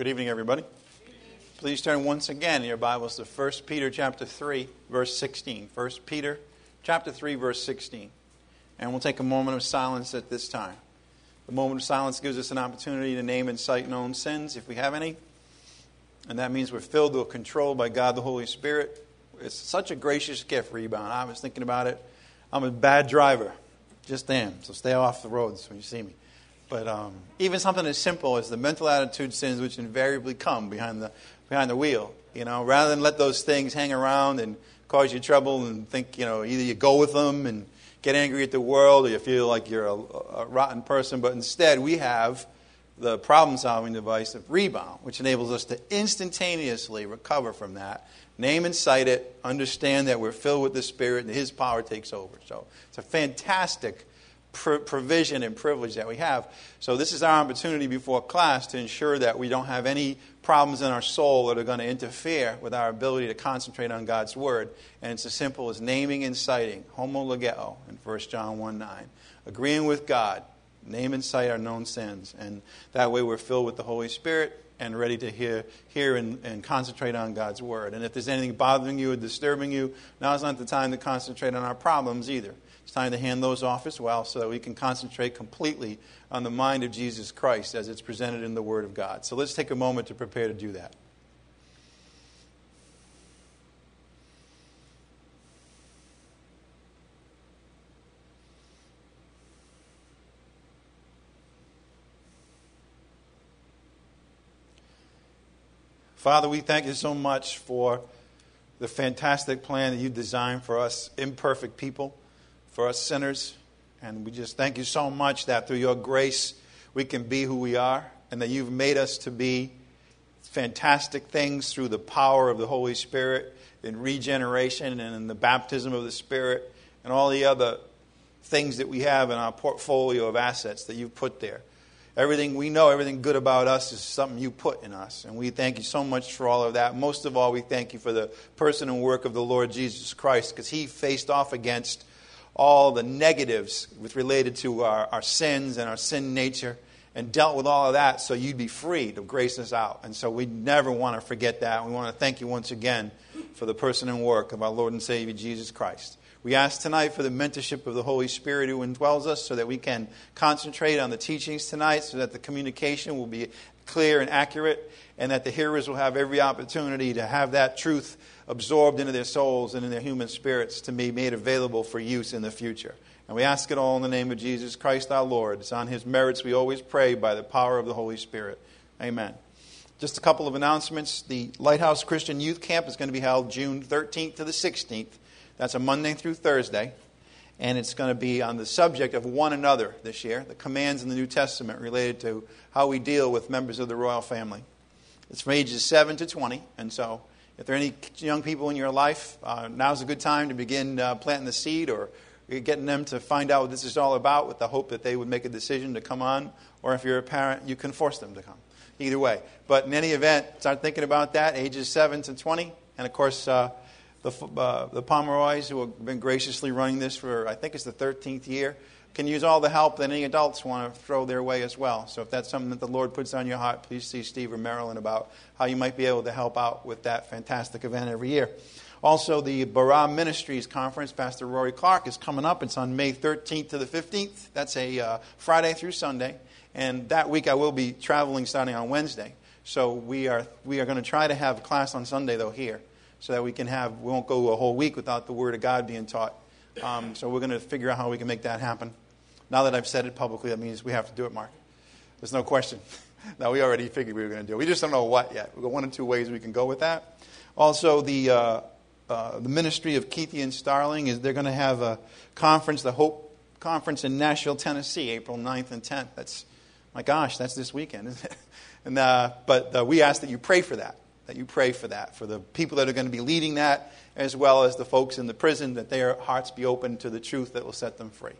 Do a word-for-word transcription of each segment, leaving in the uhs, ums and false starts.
Good evening, everybody. Please turn once again in your Bibles to First Peter chapter three, verse sixteen. First Peter chapter three, verse sixteen. And we'll take a moment of silence at this time. The moment of silence gives us an opportunity to name and cite known sins, if we have any. And that means we're filled or controlled by God the Holy Spirit. It's such a gracious gift, Rebound. I was thinking about it. I'm a bad driver. Just am. So stay off the roads when you see me. But um, even something as simple as the mental attitude sins which invariably come behind the behind the wheel, you know, rather than let those things hang around and cause you trouble and think, you know, either you go with them and get angry at the world or you feel like you're a, a rotten person. But instead, we have the problem-solving device of Rebound, which enables us to instantaneously recover from that, name and cite it, understand that we're filled with the Spirit and His power takes over. So it's a fantastic provision and privilege that we have. So this is our opportunity before class to ensure that we don't have any problems in our soul that are going to interfere with our ability to concentrate on God's Word. And it's as simple as naming and citing, homologeo in First John one nine. Agreeing with God, name and cite our known sins. And that way we're filled with the Holy Spirit and ready to hear, hear and, and concentrate on God's Word. And if there's anything bothering you or disturbing you, now's not the time to concentrate on our problems either. It's time to hand those off as well so that we can concentrate completely on the mind of Jesus Christ as it's presented in the Word of God. So let's take a moment to prepare to do that. Father, we thank you so much for the fantastic plan that you designed for us imperfect people, for us sinners. And we just thank you so much that through your grace we can be who we are and that you've made us to be fantastic things through the power of the Holy Spirit in regeneration and in the baptism of the Spirit and all the other things that we have in our portfolio of assets that you've put there. Everything we know, everything good about us is something you put in us. And we thank you so much for all of that. Most of all, we thank you for the person and work of the Lord Jesus Christ, because he faced off against all the negatives with related to our, our sins and our sin nature and dealt with all of that so you'd be free to grace us out. And so we never want to forget that. We want to thank you once again for the person and work of our Lord and Savior, Jesus Christ. We ask tonight for the mentorship of the Holy Spirit who indwells us so that we can concentrate on the teachings tonight so that the communication will be clear and accurate and that the hearers will have every opportunity to have that truth absorbed into their souls and in their human spirits to be made available for use in the future. And we ask it all in the name of Jesus Christ our Lord. It's on His merits we always pray by the power of the Holy Spirit. Amen. Just a couple of announcements. The Lighthouse Christian Youth Camp is going to be held June thirteenth to the sixteenth. That's a Monday through Thursday. And it's going to be on the subject of one another this year, the commands in the New Testament related to how we deal with members of the royal family. It's from ages seven to twenty. And so if there are any young people in your life, uh, now's a good time to begin uh, planting the seed or getting them to find out what this is all about with the hope that they would make a decision to come on. Or if you're a parent, you can force them to come. Either way. But in any event, start thinking about that, ages seven to twenty. And of course, uh, the, uh, the Pomeroys, who have been graciously running this for, I think it's the thirteenth year, can use all the help that any adults want to throw their way as well. So if that's something that the Lord puts on your heart, please see Steve or Marilyn about how you might be able to help out with that fantastic event every year. Also, the Barah Ministries Conference, Pastor Rory Clark, is coming up. It's on May thirteenth to the fifteenth. That's a uh, Friday through Sunday. And that week I will be traveling starting on Wednesday. So we are we are going to try to have a class on Sunday, though, here, so that we can have, we won't go a whole week without the Word of God being taught. Um, so we're going to figure out how we can make that happen. Now that I've said it publicly, that means we have to do it, Mark. There's no question. No, we already figured we were going to do it. We just don't know what yet. We've got one or two ways we can go with that. Also, the uh, uh, the ministry of Keithy and Starling is they're going to have a conference, the Hope Conference in Nashville, Tennessee, April ninth and tenth. That's, my gosh, that's this weekend, isn't it? And uh, but uh, we ask that you pray for that. That you pray for that, for the people that are going to be leading that, as well as the folks in the prison, that their hearts be open to the truth that will set them free.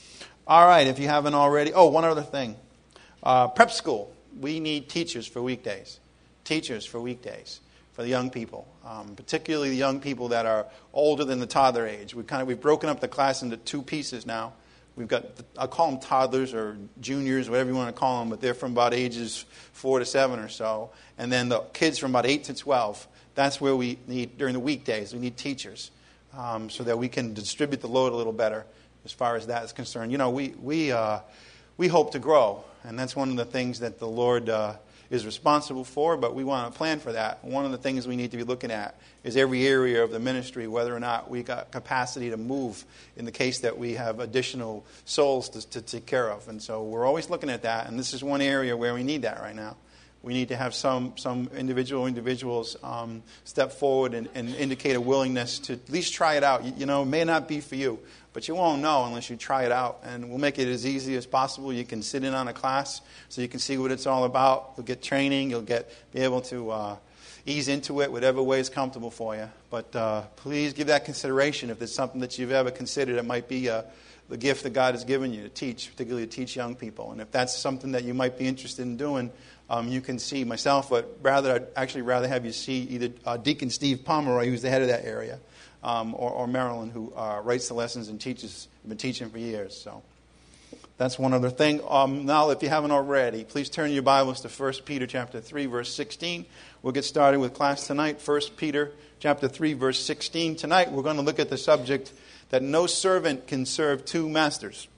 All right, if you haven't already. Oh, one other thing. Uh, prep school. We need teachers for weekdays. Teachers for weekdays for the young people, um, particularly the young people that are older than the toddler age. We've kind of we've broken up the class into two pieces now. We've got, I'll call them toddlers or juniors, whatever you want to call them, but they're from about ages four to seven or so. And then the kids from about eight to twelve. That's where we need, during the weekdays, we need teachers um, so that we can distribute the load a little better as far as that is concerned. You know, we we uh, we hope to grow, and that's one of the things that the Lord uh, is responsible for, but we want to plan for that. One of the things we need to be looking at is every area of the ministry, whether or not we got capacity to move in the case that we have additional souls to, to take care of. And so we're always looking at that, and this is one area where we need that right now. We need to have some some individual individuals um, step forward and, and indicate a willingness to at least try it out. You, you know, it may not be for you, but you won't know unless you try it out. And we'll make it as easy as possible. You can sit in on a class so you can see what it's all about. You'll get training. You'll get be able to uh, ease into it whatever way is comfortable for you. But uh, please give that consideration if there's something that you've ever considered. It might be uh, the gift that God has given you to teach, particularly to teach young people. And if that's something that you might be interested in doing, Um, you can see myself, but rather I'd actually rather have you see either uh, Deacon Steve Pomeroy, who's the head of that area, um, or, or Marilyn, who uh, writes the lessons and teaches, been teaching for years. So that's one other thing. Um, now, if you haven't already, please turn your Bibles to First Peter chapter three, verse sixteen. We'll get started with class tonight. First Peter chapter three, verse sixteen. Tonight, we're going to look at the subject that no servant can serve two masters.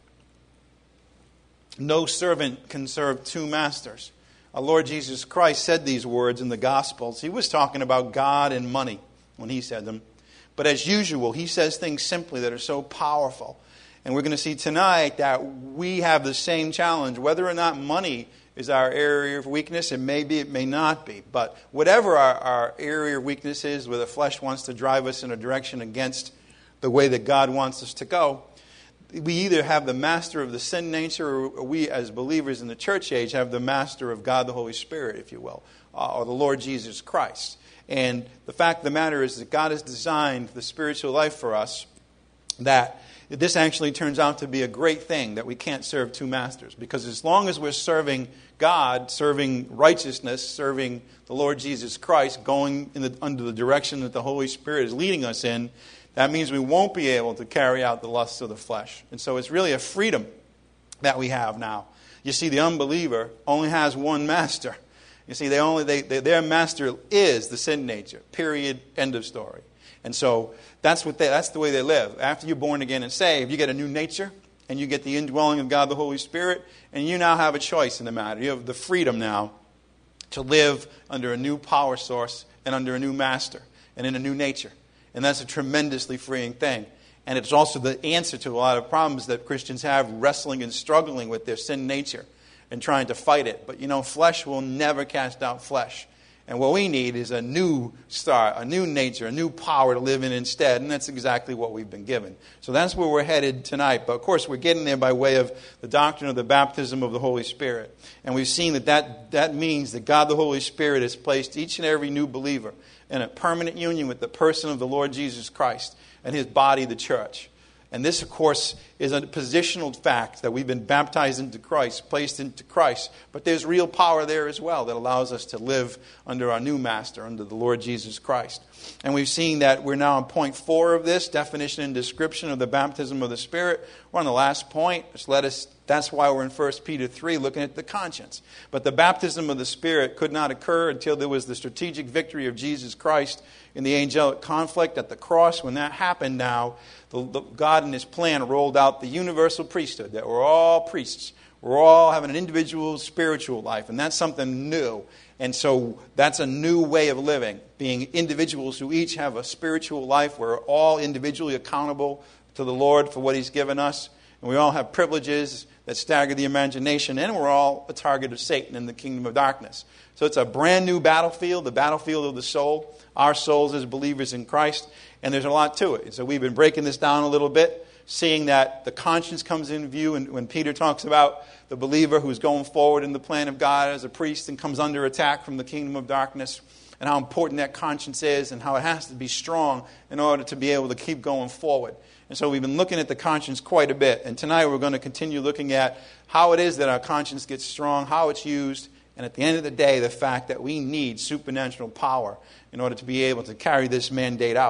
No servant can serve two masters. Our Lord Jesus Christ said these words in the Gospels. He was talking about God and money when he said them. But as usual, he says things simply that are so powerful. And we're going to see tonight that we have the same challenge. Whether or not money is our area of weakness, it may be, it may not be. But whatever our, our area of weakness is, where the flesh wants to drive us in a direction against the way that God wants us to go, we either have the master of the sin nature, or we as believers in the church age have the master of God the Holy Spirit, if you will, uh, or the Lord Jesus Christ. And the fact of the matter is that God has designed the spiritual life for us, that this actually turns out to be a great thing, that we can't serve two masters. Because as long as we're serving God, serving righteousness, serving the Lord Jesus Christ, going in the, under the direction that the Holy Spirit is leading us in, that means we won't be able to carry out the lusts of the flesh. And so it's really a freedom that we have now. You see, the unbeliever only has one master. You see, they only they, they, their master is the sin nature. Period. End of story. And so that's what they, that's the way they live. After you're born again and saved, you get a new nature, and you get the indwelling of God the Holy Spirit, and you now have a choice in the matter. You have the freedom now to live under a new power source and under a new master and in a new nature. And that's a tremendously freeing thing. And it's also the answer to a lot of problems that Christians have, wrestling and struggling with their sin nature and trying to fight it. But, you know, flesh will never cast out flesh. And what we need is a new start, a new nature, a new power to live in instead. And that's exactly what we've been given. So that's where we're headed tonight. But, of course, we're getting there by way of the doctrine of the baptism of the Holy Spirit. And we've seen that that, that means that God the Holy Spirit has placed each and every new believer in a permanent union with the person of the Lord Jesus Christ and his body, the church. And this, of course, is a positional fact that we've been baptized into Christ, placed into Christ. But there's real power there as well that allows us to live under our new master, under the Lord Jesus Christ. And we've seen that we're now on point four of this, definition and description of the baptism of the Spirit. We're on the last point. Just let us, that's why we're in First Peter three, looking at the conscience. But the baptism of the Spirit could not occur until there was the strategic victory of Jesus Christ in the angelic conflict at the cross. When that happened now, the, the, God in his plan rolled out the universal priesthood, that we're all priests. We're all having an individual spiritual life, and that's something new. And so that's a new way of living, being individuals who each have a spiritual life. We're all individually accountable to the Lord for what he's given us. And we all have privileges that stagger the imagination, and we're all a target of Satan in the kingdom of darkness. So it's a brand new battlefield, the battlefield of the soul, our souls as believers in Christ, and there's a lot to it. So we've been breaking this down a little bit, seeing that the conscience comes in view, and when Peter talks about the believer who's going forward in the plan of God as a priest and comes under attack from the kingdom of darkness, and how important that conscience is and how it has to be strong in order to be able to keep going forward. And so we've been looking at the conscience quite a bit. And tonight we're going to continue looking at how it is that our conscience gets strong, how it's used, and at the end of the day, the fact that we need supernatural power in order to be able to carry this mandate out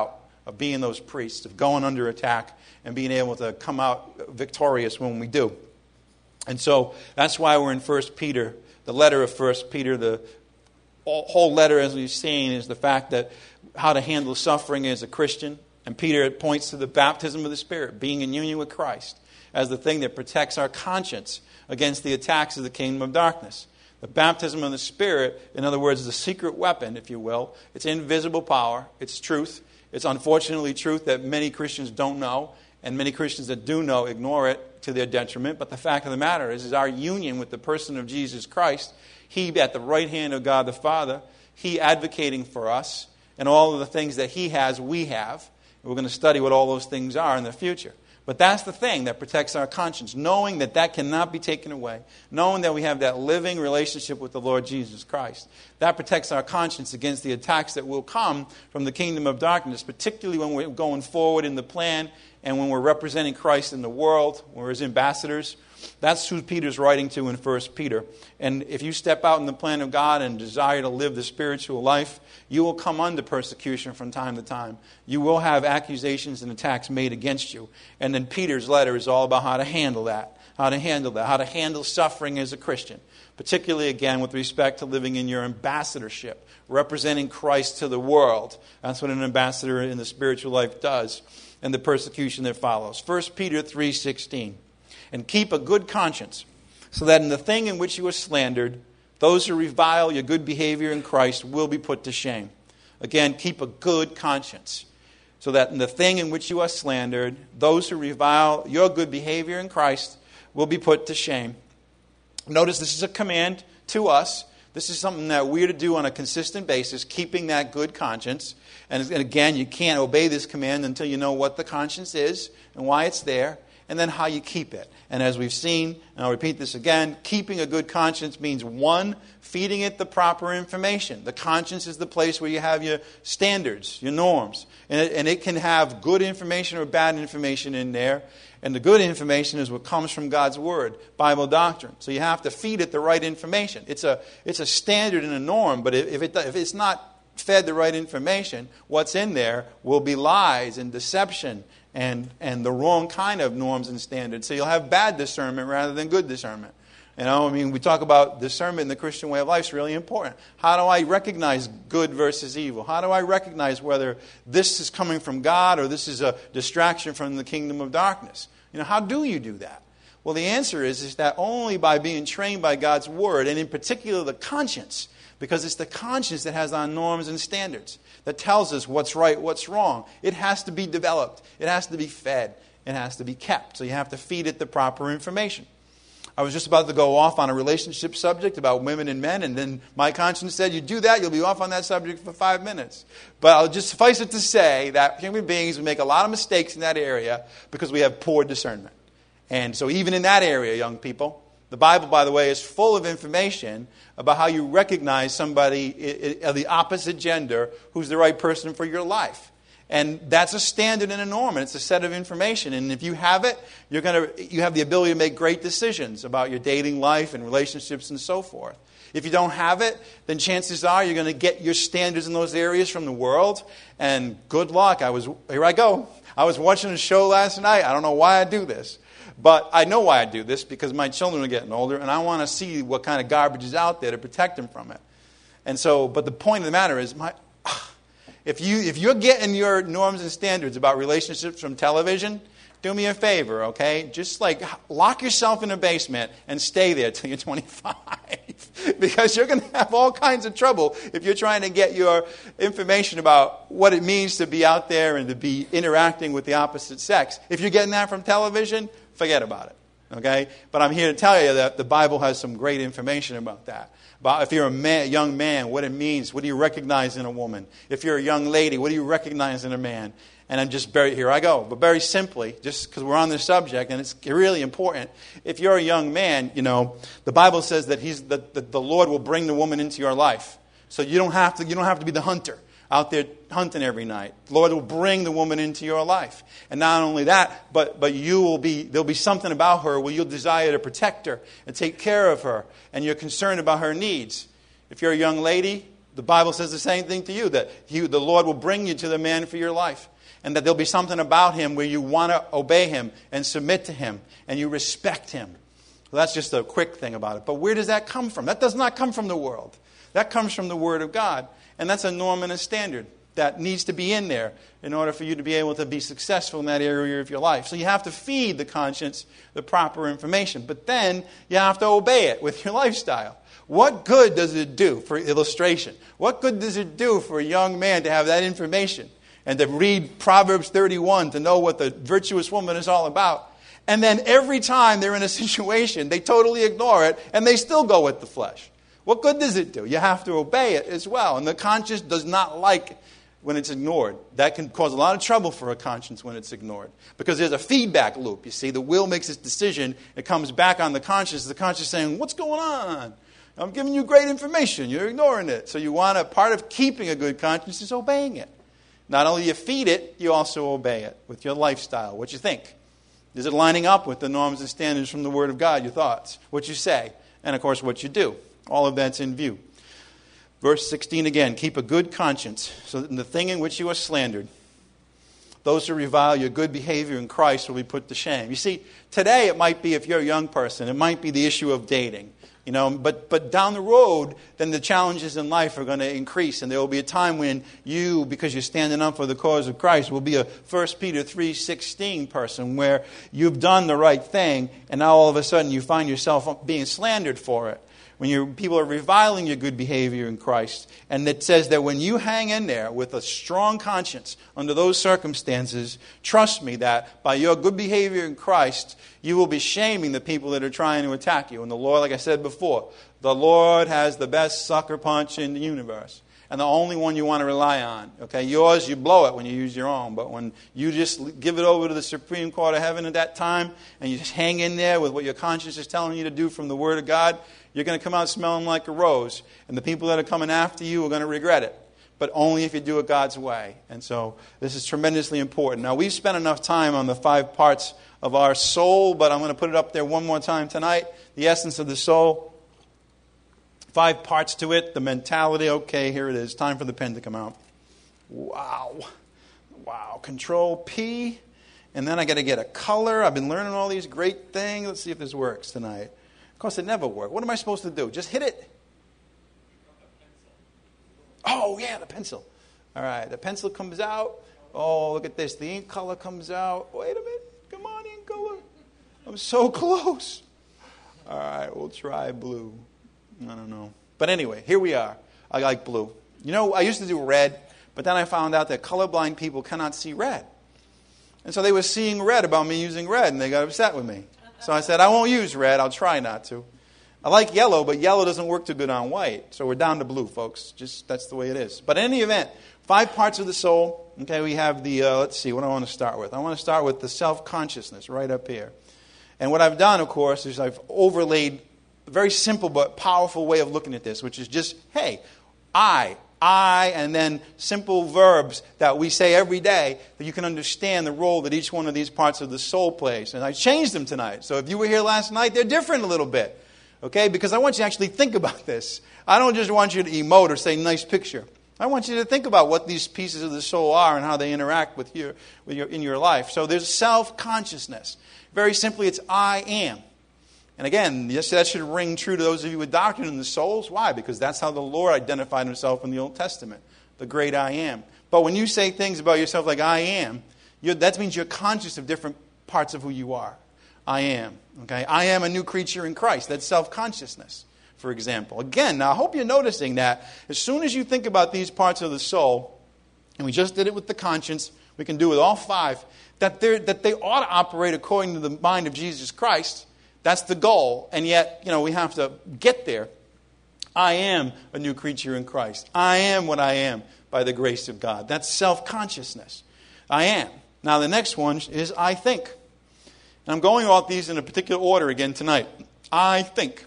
of being those priests, of going under attack and being able to come out victorious when we do. And so that's why we're in First Peter, the letter of First Peter. The whole letter, as we've seen, is the fact that how to handle suffering as a Christian. And Peter, it points to the baptism of the Spirit, being in union with Christ, as the thing that protects our conscience against the attacks of the kingdom of darkness. The baptism of the Spirit, in other words, is a secret weapon, if you will. It's invisible power. It's truth. It's unfortunately truth that many Christians don't know, and many Christians that do know ignore it to their detriment. But the fact of the matter is, is our union with the person of Jesus Christ, He at the right hand of God the Father, He advocating for us, and all of the things that He has, we have. And we're going to study what all those things are in the future. But that's the thing that protects our conscience, knowing that that cannot be taken away, knowing that we have that living relationship with the Lord Jesus Christ. That protects our conscience against the attacks that will come from the kingdom of darkness, particularly when we're going forward in the plan and when we're representing Christ in the world, when we're His ambassadors. That's who Peter's writing to in First Peter. And if you step out in the plan of God and desire to live the spiritual life, you will come under persecution from time to time. You will have accusations and attacks made against you. And then Peter's letter is all about how to handle that, how to handle that, how to handle suffering as a Christian, particularly, again, with respect to living in your ambassadorship, representing Christ to the world. That's what an ambassador in the spiritual life does, and the persecution that follows. First Peter three sixteen. And keep a good conscience, so that in the thing in which you are slandered, those who revile your good behavior in Christ will be put to shame. Again, keep a good conscience, so that in the thing in which you are slandered, those who revile your good behavior in Christ will be put to shame. Notice this is a command to us. This is something that we're to do on a consistent basis, keeping that good conscience. And again, you can't obey this command until you know what the conscience is and why it's there, and then how you keep it. And as we've seen, and I'll repeat this again, keeping a good conscience means, one, feeding it the proper information. The conscience is the place where you have your standards, your norms. And it, and it can have good information or bad information in there. And the good information is what comes from God's Word, Bible doctrine. So you have to feed it the right information. It's a, it's a standard and a norm, but if, it, if it's not fed the right information, what's in there will be lies and deception and and the wrong kind of norms and standards. So you'll have bad discernment rather than good discernment. You know, I mean, we talk about discernment in the Christian way of life is really important. How do I recognize good versus evil? How do I recognize whether this is coming from God or this is a distraction from the kingdom of darkness? You know, how do you do that? Well, the answer is, is that only by being trained by God's Word, and in particular the conscience, because it's the conscience that has our norms and standards, that tells us what's right, what's wrong. It has to be developed. It has to be fed. It has to be kept. So you have to feed it the proper information. I was just about to go off on a relationship subject about women and men, and then my conscience said, you do that, you'll be off on that subject for five minutes. But I'll just suffice it to say that human beings make a lot of mistakes in that area because we have poor discernment. And so even in that area, young people, the Bible, by the way, is full of information about how you recognize somebody of the opposite gender who's the right person for your life. And that's a standard and a norm, and it's a set of information. And if you have it, you're going to you have the ability to make great decisions about your dating life and relationships and so forth. If you don't have it, then chances are you're going to get your standards in those areas from the world. And good luck. I was here I go. I was watching a show last night. I don't know why I do this. But I know why I do this, because my children are getting older, and I want to see what kind of garbage is out there to protect them from it. And so, but the point of the matter is, my, if you if you're getting your norms and standards about relationships from television, do me a favor, okay? Just like lock yourself in a basement and stay there till you're twenty-five, because you're going to have all kinds of trouble if you're trying to get your information about what it means to be out there and to be interacting with the opposite sex. If you're getting that from television, forget about it, okay? But I'm here to tell you that the Bible has some great information about that. About if you're a man, young man, what it means, what do you recognize in a woman? If you're a young lady, what do you recognize in a man? And I'm just very, here I go. But very simply, just because we're on this subject, and it's really important, if you're a young man, you know, the Bible says that he's that the, the Lord will bring the woman into your life. So you don't have to you don't have to be the hunter out there hunting every night. The Lord will bring the woman into your life. And not only that, but but you will be there'll be something about her where you'll desire to protect her and take care of her, and you're concerned about her needs. If you're a young lady, the Bible says the same thing to you, that you, the Lord will bring you to the man for your life. And that there'll be something about him where you want to obey him and submit to him and you respect him. Well, that's just a quick thing about it. But where does that come from? That does not come from the world. That comes from the Word of God. And that's a norm and a standard that needs to be in there in order for you to be able to be successful in that area of your life. So you have to feed the conscience the proper information. But then you have to obey it with your lifestyle. What good does it do, for illustration? What good does it do for a young man to have that information and to read Proverbs thirty-one to know what the virtuous woman is all about? And then every time they're in a situation, they totally ignore it and they still go with the flesh. What good does it do? You have to obey it as well. And the conscience does not like when it's ignored. That can cause a lot of trouble for a conscience when it's ignored. Because there's a feedback loop. You see, the will makes its decision. It comes back on the conscience. The conscience saying, what's going on? I'm giving you great information. You're ignoring it. So you want a part of keeping a good conscience is obeying it. Not only you feed it, you also obey it with your lifestyle. What you think. Is it lining up with the norms and standards from the Word of God, your thoughts, what you say, and of course what you do? All of that's in view. Verse sixteen again, keep a good conscience, so that in the thing in which you are slandered, those who revile your good behavior in Christ will be put to shame. You see, today it might be, if you're a young person, it might be the issue of dating. You know, but but down the road, then the challenges in life are going to increase. And there will be a time when you, because you're standing up for the cause of Christ, will be a First Peter three sixteen person where you've done the right thing, and now all of a sudden you find yourself being slandered for it. When you people are reviling your good behavior in Christ. And it says that when you hang in there with a strong conscience under those circumstances, trust me that by your good behavior in Christ, you will be shaming the people that are trying to attack you. And the Lord, like I said before, the Lord has the best sucker punch in the universe. And the only one you want to rely on. Okay, yours, you blow it when you use your own. But when you just give it over to the Supreme Court of Heaven at that time, and you just hang in there with what your conscience is telling you to do from the Word of God, you're going to come out smelling like a rose. And the people that are coming after you are going to regret it. But only if you do it God's way. And so this is tremendously important. Now, we've spent enough time on the five parts of our soul, but I'm going to put it up there one more time tonight. The essence of the soul. Five parts to it. The mentality. Okay, here it is. Time for the pen to come out. Wow. Wow. Control P. And then I got to get a color. I've been learning all these great things. Let's see if this works tonight. Of course, it never worked. What am I supposed to do? Just hit it? Oh, yeah, the pencil. All right, the pencil comes out. Oh, look at this. The ink color comes out. Wait a minute. Come on, ink color. I'm so close. All right, we'll try blue. I don't know. But anyway, here we are. I like blue. You know, I used to do red, but then I found out that colorblind people cannot see red. And so they were seeing red about me using red, and they got upset with me. So I said, I won't use red. I'll try not to. I like yellow, but yellow doesn't work too good on white. So we're down to blue, folks. Just that's the way it is. But in any event, five parts of the soul. Okay, we have the, uh, let's see, what do I want to start with? I want to start with the self-consciousness right up here. And what I've done, of course, is I've overlaid a very simple but powerful way of looking at this, which is just, hey, I, I, and then simple verbs that we say every day that you can understand the role that each one of these parts of the soul plays. And I changed them tonight. So if you were here last night, they're different a little bit. Okay, because I want you to actually think about this. I don't just want you to emote or say nice picture. I want you to think about what these pieces of the soul are and how they interact with your, with your in your life. So there's self-consciousness. Very simply, it's I am. And again, yes, that should ring true to those of you with doctrine in the souls. Why? Because that's how the Lord identified himself in the Old Testament. The great I am. But when you say things about yourself like I am, you're, that means you're conscious of different parts of who you are. I am. Okay, I am a new creature in Christ. That's self-consciousness, for example. Again, now I hope you're noticing that as soon as you think about these parts of the soul, and we just did it with the conscience, we can do it with all five, that, that they ought to operate according to the mind of Jesus Christ. That's the goal. And yet, you know, we have to get there. I am a new creature in Christ. I am what I am by the grace of God. That's self-consciousness. I am. Now the next one is I think. And I'm going off these in a particular order again tonight. I think.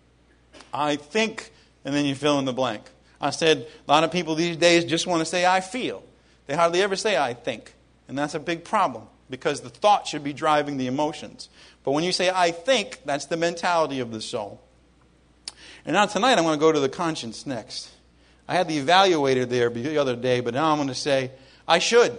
I think, and then you fill in the blank. I said a lot of people these days just want to say I feel. They hardly ever say I think. And that's a big problem because the thought should be driving the emotions. But when you say I think, that's the mentality of the soul. And now tonight I'm going to go to the conscience next. I had the evaluator there the other day, but now I'm going to say I should.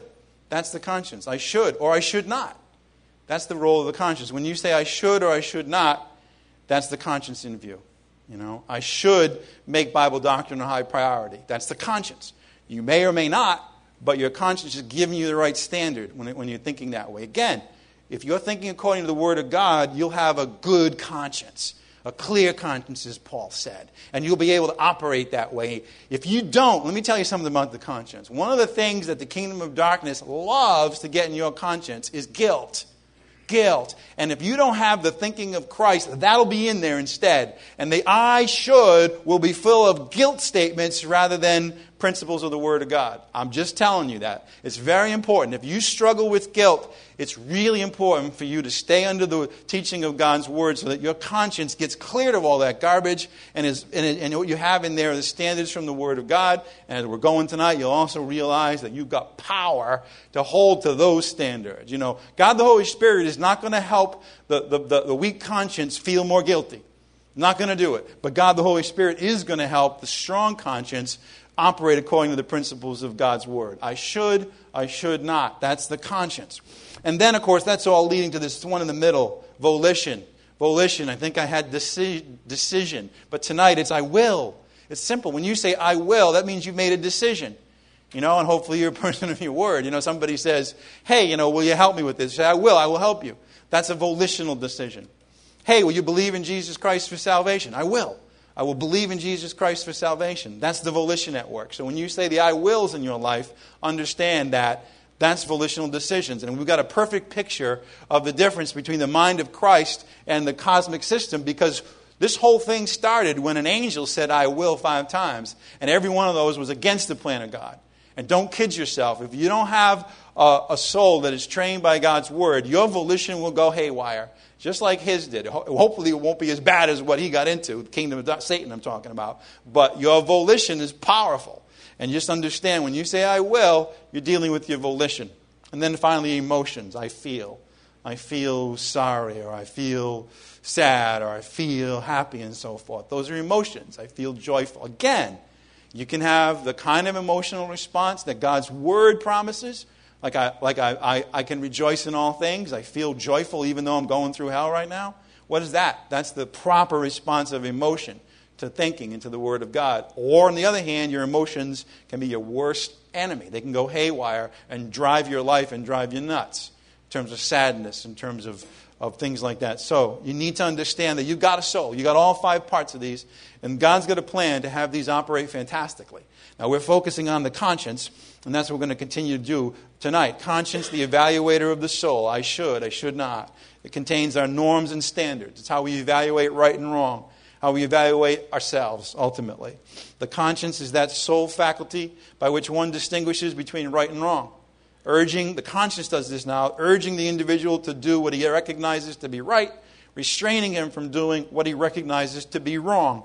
That's the conscience. I should or I should not. That's the role of the conscience. When you say I should or I should not, that's the conscience in view. You know, I should make Bible doctrine a high priority. That's the conscience. You may or may not, but your conscience is giving you the right standard when, it, when you're thinking that way. Again, if you're thinking according to the Word of God, you'll have a good conscience, a clear conscience, as Paul said, and you'll be able to operate that way. If you don't, let me tell you something about the conscience. One of the things that the kingdom of darkness loves to get in your conscience is guilt. Guilt. And if you don't have the thinking of Christ, that'll be in there instead. And the I should will be full of guilt statements rather than principles of the Word of God. I'm just telling you that. It's very important. If you struggle with guilt, it's really important for you to stay under the teaching of God's Word so that your conscience gets cleared of all that garbage and, is, and, and what you have in there are the standards from the Word of God. And as we're going tonight, you'll also realize that you've got power to hold to those standards. You know, God the Holy Spirit is not going to help the, the, the, the weak conscience feel more guilty. Not going to do it. But God the Holy Spirit is going to help the strong conscience operate according to the principles of God's Word. I should, I should not. That's the conscience. And then, of course, that's all leading to this one in the middle, volition. Volition, I think I had deci- decision. But tonight it's I will. It's simple. When you say I will, that means you've made a decision. You know, and hopefully you're a person of your word. You know, somebody says, hey, you know, will you help me with this? You say, I will, I will help you. That's a volitional decision. Hey, will you believe in Jesus Christ for salvation? I will. I will believe in Jesus Christ for salvation. That's the volition at work. So when you say the I wills in your life, understand that that's volitional decisions. And we've got a perfect picture of the difference between the mind of Christ and the cosmic system, because this whole thing started when an angel said I will five times. And every one of those was against the plan of God. And don't kid yourself. If you don't have a, a soul that is trained by God's Word, your volition will go haywire. Just like his did. Hopefully it won't be as bad as what he got into, the kingdom of Satan I'm talking about. But your volition is powerful. And just understand, when you say I will, you're dealing with your volition. And then finally, emotions. I feel. I feel sorry, or I feel sad, or I feel happy, and so forth. Those are emotions. I feel joyful. Again, you can have the kind of emotional response that God's Word promises. Like I like I, I, I can rejoice in all things. I feel joyful even though I'm going through hell right now. What is that? That's the proper response of emotion to thinking and to the Word of God. Or on the other hand, your emotions can be your worst enemy. They can go haywire and drive your life and drive you nuts in terms of sadness, in terms of, of things like that. So you need to understand that you've got a soul. You've got all five parts of these. And God's got a plan to have these operate fantastically. Now we're focusing on the conscience, and that's what we're going to continue to do tonight. Conscience, the evaluator of the soul. I should, I should not. It contains our norms and standards. It's how we evaluate right and wrong, how we evaluate ourselves, ultimately. The conscience is that soul faculty by which one distinguishes between right and wrong. Urging, the conscience does this now, urging the individual to do what he recognizes to be right, restraining him from doing what he recognizes to be wrong.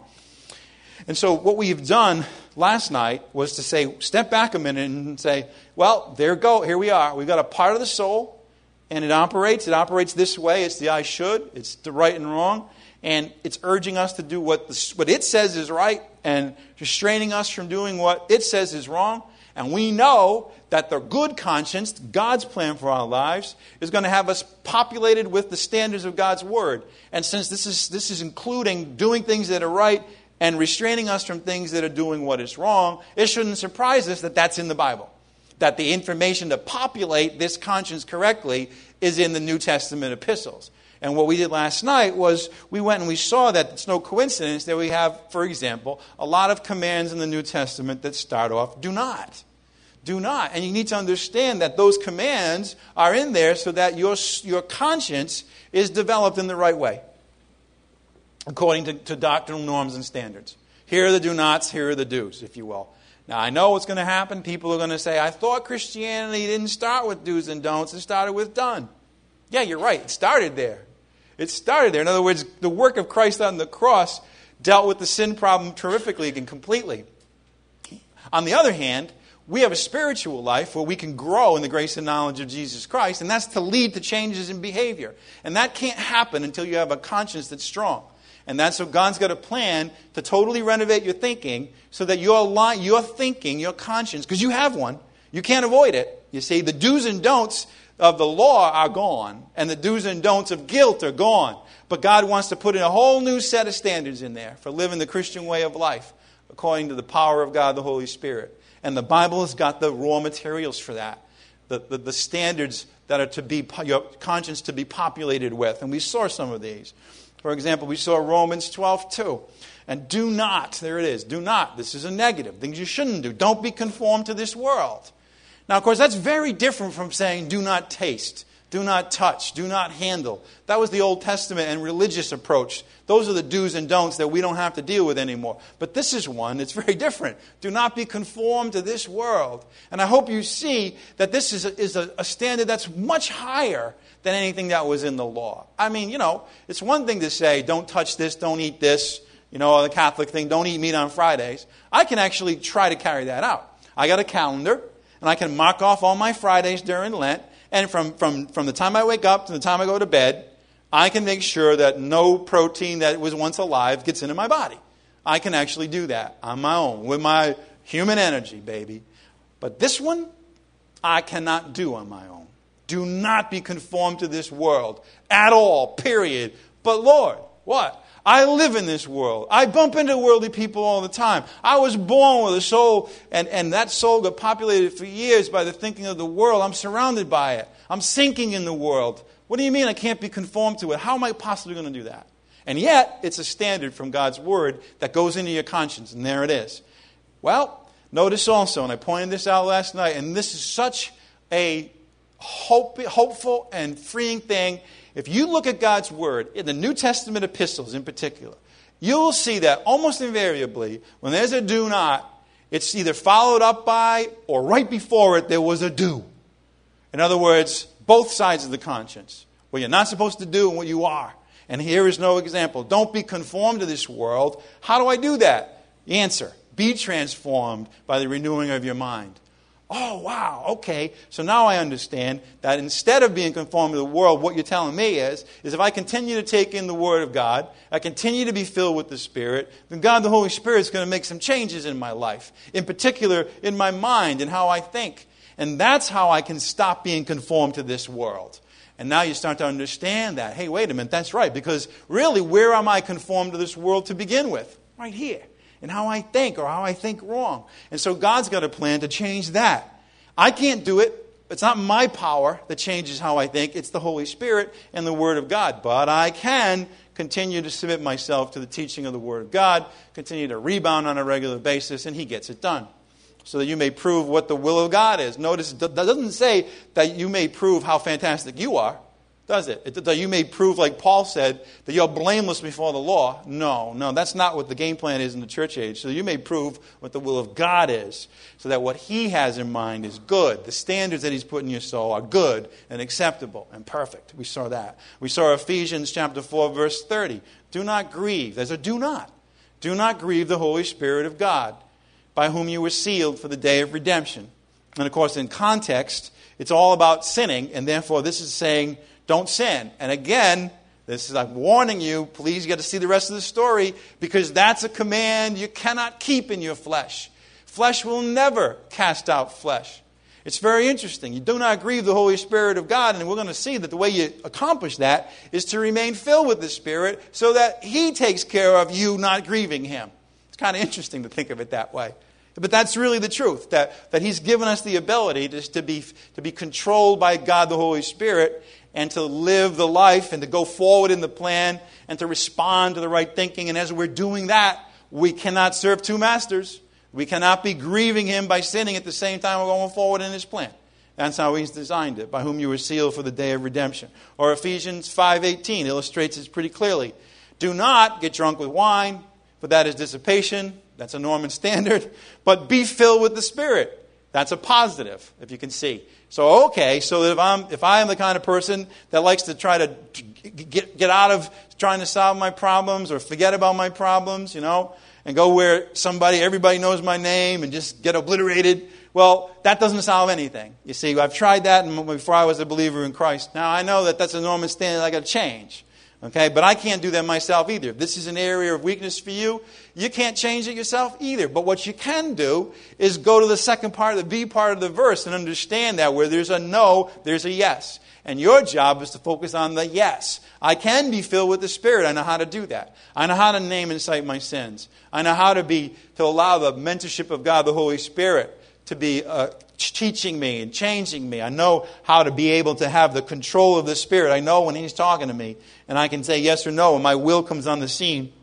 And so what we've done last night was to say, step back a minute and say, well, there go, here we are. We've got a part of the soul, and it operates. It operates this way. It's the I should. It's the right and wrong. And it's urging us to do what, the, what it says is right and restraining us from doing what it says is wrong. And we know that the good conscience, God's plan for our lives, is going to have us populated with the standards of God's Word. And since this is this is including doing things that are right and restraining us from things that are doing what is wrong, it shouldn't surprise us that that's in the Bible. That the information to populate this conscience correctly is in the New Testament epistles. And what we did last night was we went and we saw that it's no coincidence that we have, for example, a lot of commands in the New Testament that start off, do not. Do not. And you need to understand that those commands are in there so that your, your conscience is developed in the right way, according to, to doctrinal norms and standards. Here are the do-nots, here are the do's, if you will. Now, I know what's going to happen. People are going to say, I thought Christianity didn't start with do's and don'ts. It started with done. Yeah, you're right. It started there. It started there. In other words, the work of Christ on the cross dealt with the sin problem terrifically and completely. On the other hand, we have a spiritual life where we can grow in the grace and knowledge of Jesus Christ, and that's to lead to changes in behavior. And that can't happen until you have a conscience that's strong. And that's what God's got a plan to totally renovate your thinking so that your, your thinking, your conscience, because you have one, You can't avoid it. You see, the do's and don'ts of the law are gone, and the do's and don'ts of guilt are gone. But God wants to put in a whole new set of standards in there for living the Christian way of life, according to the power of God, the Holy Spirit. And the Bible has got the raw materials for that, the, the, the standards that are to be, your conscience to be populated with. And we saw some of these. For example, we saw Romans twelve two. And do not, there it is, do not, this is a negative, things you shouldn't do. Don't be conformed to this world. Now, of course, that's very different from saying do not taste, do not touch, do not handle. That was the Old Testament and religious approach. Those are the do's and don'ts that we don't have to deal with anymore. But this is one that's very different. Do not be conformed to this world. And I hope you see that this is a, is a, a standard that's much higher than anything that was in the law. I mean, you know, it's one thing to say don't touch this, don't eat this. You know, the Catholic thing, don't eat meat on Fridays. I can actually try to carry that out. I got a calendar, and I can mark off all my Fridays during Lent. And from, from, from the time I wake up to the time I go to bed, I can make sure that no protein that was once alive gets into my body. I can actually do that on my own, with my human energy, baby. But this one, I cannot do on my own. Do not be conformed to this world at all, period. But Lord, what? I live in this world. I bump into worldly people all the time. I was born with a soul, and, and that soul got populated for years by the thinking of the world. I'm surrounded by it. I'm sinking in the world. What do you mean I can't be conformed to it? How am I possibly going to do that? And yet, it's a standard from God's Word that goes into your conscience, and there it is. Well, notice also, and I pointed this out last night, and this is such a hope, hopeful and freeing thing. If you look at God's Word, in the New Testament epistles in particular, you will see that almost invariably, when there's a do not, it's either followed up by or right before it there was a do. In other words, both sides of the conscience. What you're not supposed to do and what you are. And here is no example. Don't be conformed to this world. How do I do that? The answer, be transformed by the renewing of your mind. Oh, wow, okay. So now I understand that instead of being conformed to the world, what you're telling me is, is if I continue to take in the Word of God, I continue to be filled with the Spirit, then God the Holy Spirit is going to make some changes in my life. In particular, in my mind and how I think. And that's how I can stop being conformed to this world. And now you start to understand that. Hey, wait a minute, that's right. Because really, where am I conformed to this world to begin with? Right here. And how I think or how I think wrong. And so God's got a plan to change that. I can't do it. It's not my power that changes how I think. It's the Holy Spirit and the Word of God. But I can continue to submit myself to the teaching of the Word of God, continue to rebound on a regular basis, and He gets it done. So that you may prove what the will of God is. Notice, that doesn't say that you may prove how fantastic you are. Does it? it? That you may prove, like Paul said, that you're blameless before the law. No, no, that's not what the game plan is in the church age. So you may prove what the will of God is, so that what He has in mind is good. The standards that He's put in your soul are good and acceptable and perfect. We saw that. We saw Ephesians chapter four, verse thirty. Do not grieve. There's a do not. Do not grieve the Holy Spirit of God, by whom you were sealed for the day of redemption. And of course, in context, it's all about sinning, and therefore this is saying, don't sin. And again, this is I'm warning you, please get to see the rest of the story, because that's a command you cannot keep in your flesh. Flesh will never cast out flesh. It's very interesting. You do not grieve the Holy Spirit of God, and we're going to see that the way you accomplish that is to remain filled with the Spirit so that He takes care of you not grieving Him. It's kind of interesting to think of it that way. But that's really the truth, that, that He's given us the ability to, to, be, to be controlled by God the Holy Spirit and to live the life and to go forward in the plan and to respond to the right thinking. And as we're doing that, we cannot serve two masters. We cannot be grieving Him by sinning at the same time we're going forward in His plan. That's how He's designed it, by whom you were sealed for the day of redemption. Or Ephesians five eighteen illustrates this pretty clearly. Do not get drunk with wine, for that is dissipation. That's a Norman standard. But be filled with the Spirit. That's a positive, if you can see. So, okay, so if I'm if I am the kind of person that likes to try to get get out of trying to solve my problems or forget about my problems, you know, and go where somebody, everybody knows my name and just get obliterated, well, that doesn't solve anything. You see, I've tried that before I was a believer in Christ. Now, I know that that's a Norman standard I got to change. Okay, but I can't do that myself either. If this is an area of weakness for you, you can't change it yourself either. But what you can do is go to the second part, the B part of the verse, and understand that where there's a no, there's a yes. And your job is to focus on the yes. I can be filled with the Spirit. I know how to do that. I know how to name and cite my sins. I know how to be, to allow the mentorship of God, the Holy Spirit, to be uh, teaching me and changing me. I know how to be able to have the control of the Spirit. I know when He's talking to me, and I can say yes or no, and my will comes on the scene.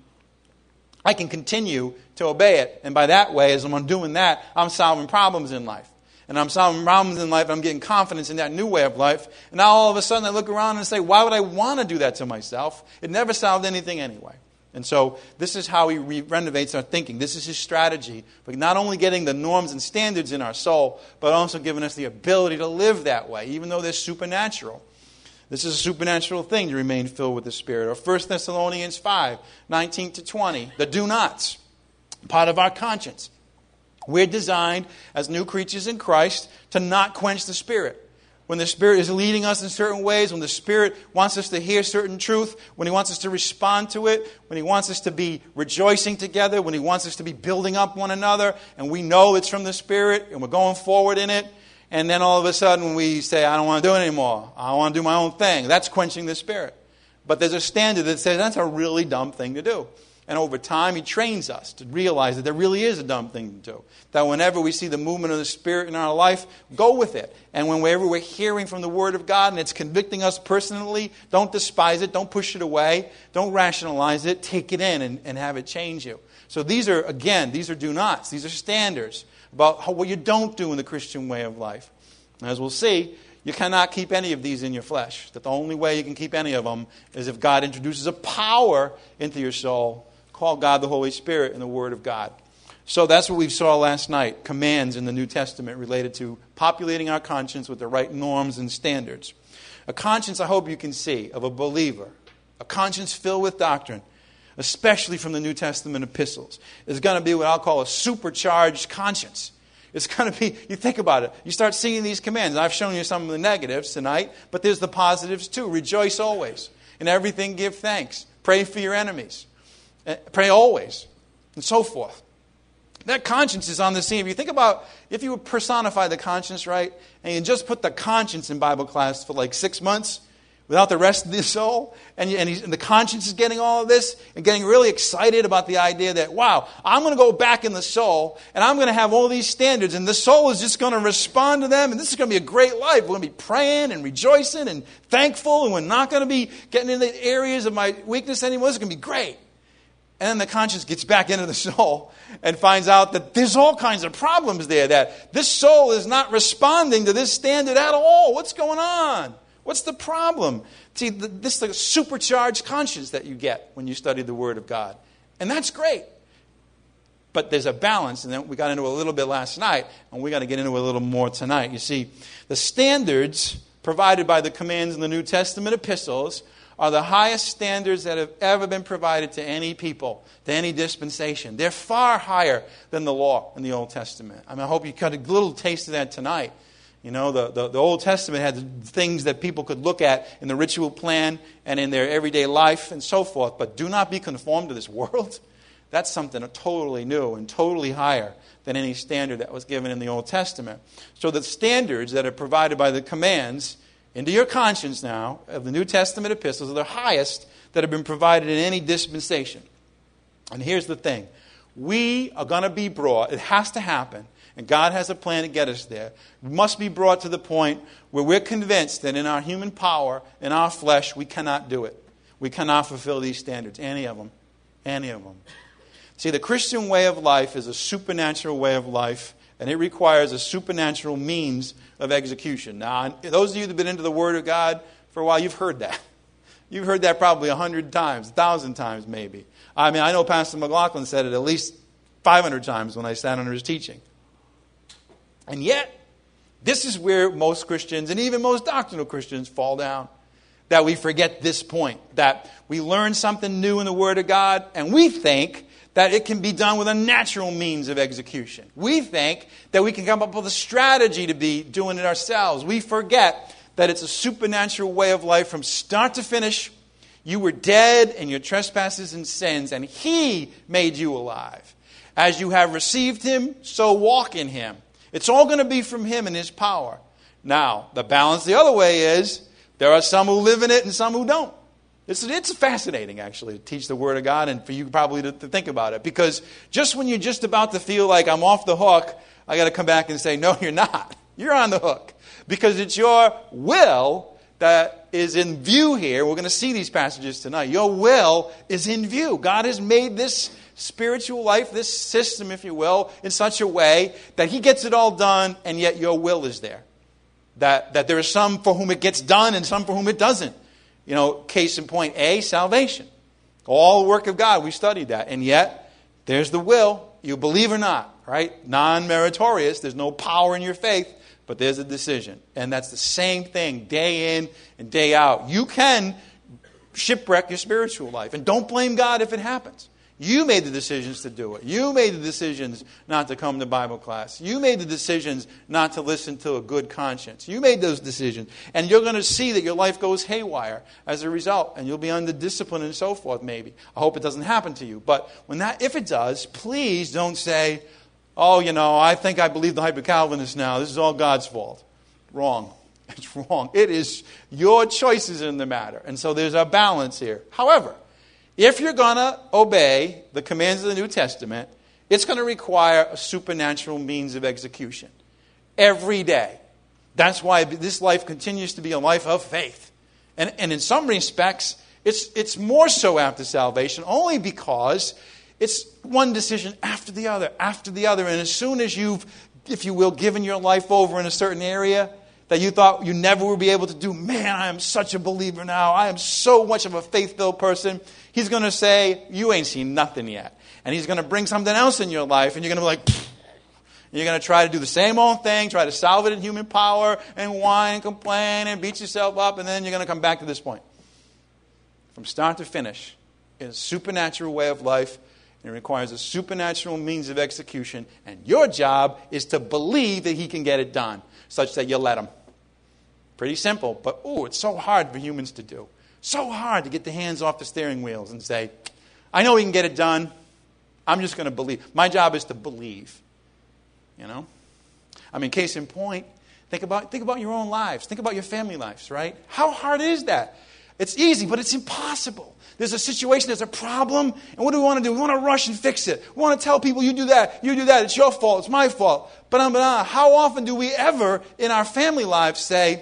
I can continue to obey it. And by that way, as I'm doing that, I'm solving problems in life. And I'm solving problems in life, and I'm getting confidence in that new way of life. And now all of a sudden I look around and say, why would I want to do that to myself? It never solved anything anyway. And so this is how He re- renovates our thinking. This is His strategy. But not only getting the norms and standards in our soul, but also giving us the ability to live that way, even though they're supernatural. This is a supernatural thing to remain filled with the Spirit. Or First Thessalonians five, nineteen to twenty, the do nots, part of our conscience. We're designed as new creatures in Christ to not quench the Spirit. When the Spirit is leading us in certain ways, when the Spirit wants us to hear certain truth, when He wants us to respond to it, when He wants us to be rejoicing together, when He wants us to be building up one another, and we know it's from the Spirit, and we're going forward in it, and then all of a sudden we say, I don't want to do it anymore. I want to do my own thing. That's quenching the Spirit. But there's a standard that says that's a really dumb thing to do. And over time, He trains us to realize that there really is a dumb thing to do. That whenever we see the movement of the Spirit in our life, go with it. And whenever we're hearing from the Word of God and it's convicting us personally, don't despise it, don't push it away, don't rationalize it, take it in and, and have it change you. So these are, again, these are do nots. These are standards about how, what you don't do in the Christian way of life. As we'll see, you cannot keep any of these in your flesh. That the only way you can keep any of them is if God introduces a power into your soul. Call God the Holy Spirit and the Word of God. So that's what we saw last night. Commands in the New Testament related to populating our conscience with the right norms and standards. A conscience, I hope you can see, of a believer. A conscience filled with doctrine, especially from the New Testament epistles, is going to be what I'll call a supercharged conscience. It's going to be, you think about it, you start seeing these commands. I've shown you some of the negatives tonight, but there's the positives too. Rejoice always. In everything give thanks. Pray for your enemies. Pray always, and so forth. That conscience is on the scene. If you think about, if you would personify the conscience, right, and you just put the conscience in Bible class for like six months without the rest of the soul, and, you, and, and the conscience is getting all of this and getting really excited about the idea that, wow, I'm going to go back in the soul, and I'm going to have all these standards, and the soul is just going to respond to them, and this is going to be a great life. We're going to be praying and rejoicing and thankful, and we're not going to be getting in the areas of my weakness anymore. It's going to be great. And then the conscience gets back into the soul and finds out that there's all kinds of problems there, that this soul is not responding to this standard at all. What's going on? What's the problem? See, this is like a supercharged conscience that you get when you study the Word of God. And that's great. But there's a balance, and then we got into a little bit last night, and we got to get into a little more tonight. You see, the standards provided by the commands in the New Testament epistles are the highest standards that have ever been provided to any people, to any dispensation. They're far higher than the law in the Old Testament. I mean, I hope you got a little taste of that tonight. You know, the, the, the Old Testament had things that people could look at in the ritual plan and in their everyday life and so forth, but do not be conformed to this world. That's something totally new and totally higher than any standard that was given in the Old Testament. So the standards that are provided by the commands into your conscience now of the New Testament epistles are the highest that have been provided in any dispensation. And here's the thing. We are going to be brought, it has to happen, and God has a plan to get us there. We must be brought to the point where we're convinced that in our human power, in our flesh, we cannot do it. We cannot fulfill these standards, any of them. Any of them. See, the Christian way of life is a supernatural way of life, and it requires a supernatural means of execution. Now, those of you that have been into the Word of God for a while, you've heard that. You've heard that probably a hundred times, a thousand times maybe. I mean, I know Pastor McLaughlin said it at least five hundred times when I sat under his teaching. And yet, this is where most Christians, and even most doctrinal Christians, fall down. That we forget this point. That we learn something new in the Word of God, and we think that it can be done with a natural means of execution. We think that we can come up with a strategy to be doing it ourselves. We forget that it's a supernatural way of life from start to finish. You were dead in your trespasses and sins, and He made you alive. As you have received Him, so walk in Him. It's all going to be from Him and His power. Now, the balance the other way is, there are some who live in it and some who don't. It's, it's fascinating, actually, to teach the Word of God and for you probably to, to think about it. Because just when you're just about to feel like I'm off the hook, I got to come back and say, no, you're not. You're on the hook. Because it's your will that is in view here. We're going to see these passages tonight. Your will is in view. God has made this spiritual life, this system, if you will, in such a way that He gets it all done, and yet your will is there. That, that there are some for whom it gets done and some for whom it doesn't. You know, case in point A, salvation. All the work of God, we studied that. And yet, there's the will, you believe or not, right? Non-meritorious, there's no power in your faith, but there's a decision. And that's the same thing day in and day out. You can shipwreck your spiritual life. And don't blame God if it happens. You made the decisions to do it. You made the decisions not to come to Bible class. You made the decisions not to listen to a good conscience. You made those decisions. And you're going to see that your life goes haywire as a result. And you'll be under discipline and so forth, maybe. I hope it doesn't happen to you. But when that, if it does, please don't say, oh, you know, I think I believe the hyper-Calvinists now. This is all God's fault. Wrong. It's wrong. It is your choices in the matter. And so there's a balance here. However, if you're going to obey the commands of the New Testament, it's going to require a supernatural means of execution every day. That's why this life continues to be a life of faith. And, and in some respects, it's, it's more so after salvation, only because it's one decision after the other, after the other. And as soon as you've, if you will, given your life over in a certain area that you thought you never would be able to do, man, I am such a believer now. I am so much of a faith-filled person. He's going to say, you ain't seen nothing yet. And He's going to bring something else in your life, and you're going to be like, pfft. You're going to try to do the same old thing, try to solve it in human power, and whine and complain and beat yourself up, and then you're going to come back to this point. From start to finish, it's a supernatural way of life, and it requires a supernatural means of execution, and your job is to believe that He can get it done, such that you let Him. Pretty simple, but ooh, it's so hard for humans to do. So hard to get the hands off the steering wheels and say, I know He can get it done. I'm just going to believe. My job is to believe. You know? I mean, case in point, think about, think about your own lives. Think about your family lives, right? How hard is that? It's easy, but it's impossible. There's a situation, there's a problem, and what do we want to do? We want to rush and fix it. We want to tell people, you do that, you do that, it's your fault, it's my fault. But, but how often do we ever, in our family lives, say,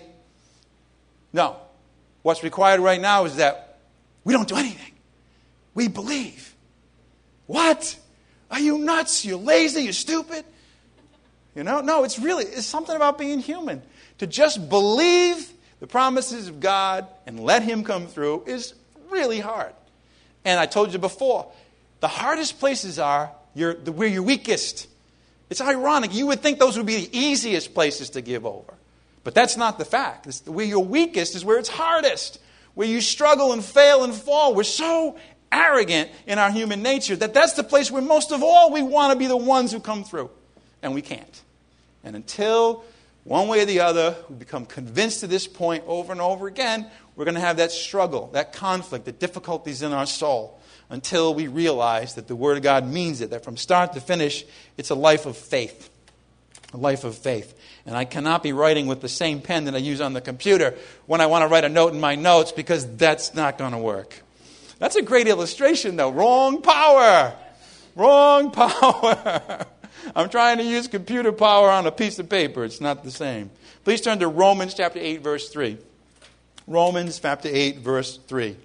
no, what's required right now is that we don't do anything. We believe. What? Are you nuts? You're lazy? You're stupid? You know? No, it's really, it's something about being human. To just believe the promises of God and let Him come through is really hard. And I told you before, the hardest places are your, the, where you're weakest. It's ironic. You would think those would be the easiest places to give over. But that's not the fact. It's where you're weakest is where it's hardest. Where you struggle and fail and fall. We're so arrogant in our human nature that that's the place where most of all we want to be the ones who come through. And we can't. And until one way or the other we become convinced to this point over and over again, we're going to have that struggle, that conflict, the difficulties in our soul until we realize that the Word of God means it. That from start to finish, it's a life of faith. A life of faith. And I cannot be writing with the same pen that I use on the computer when I want to write a note in my notes because that's not going to work. That's a great illustration, though. Wrong power. Wrong power. I'm trying to use computer power on a piece of paper. It's not the same. Please turn to Romans chapter eight, verse three. Romans chapter eight, verse three.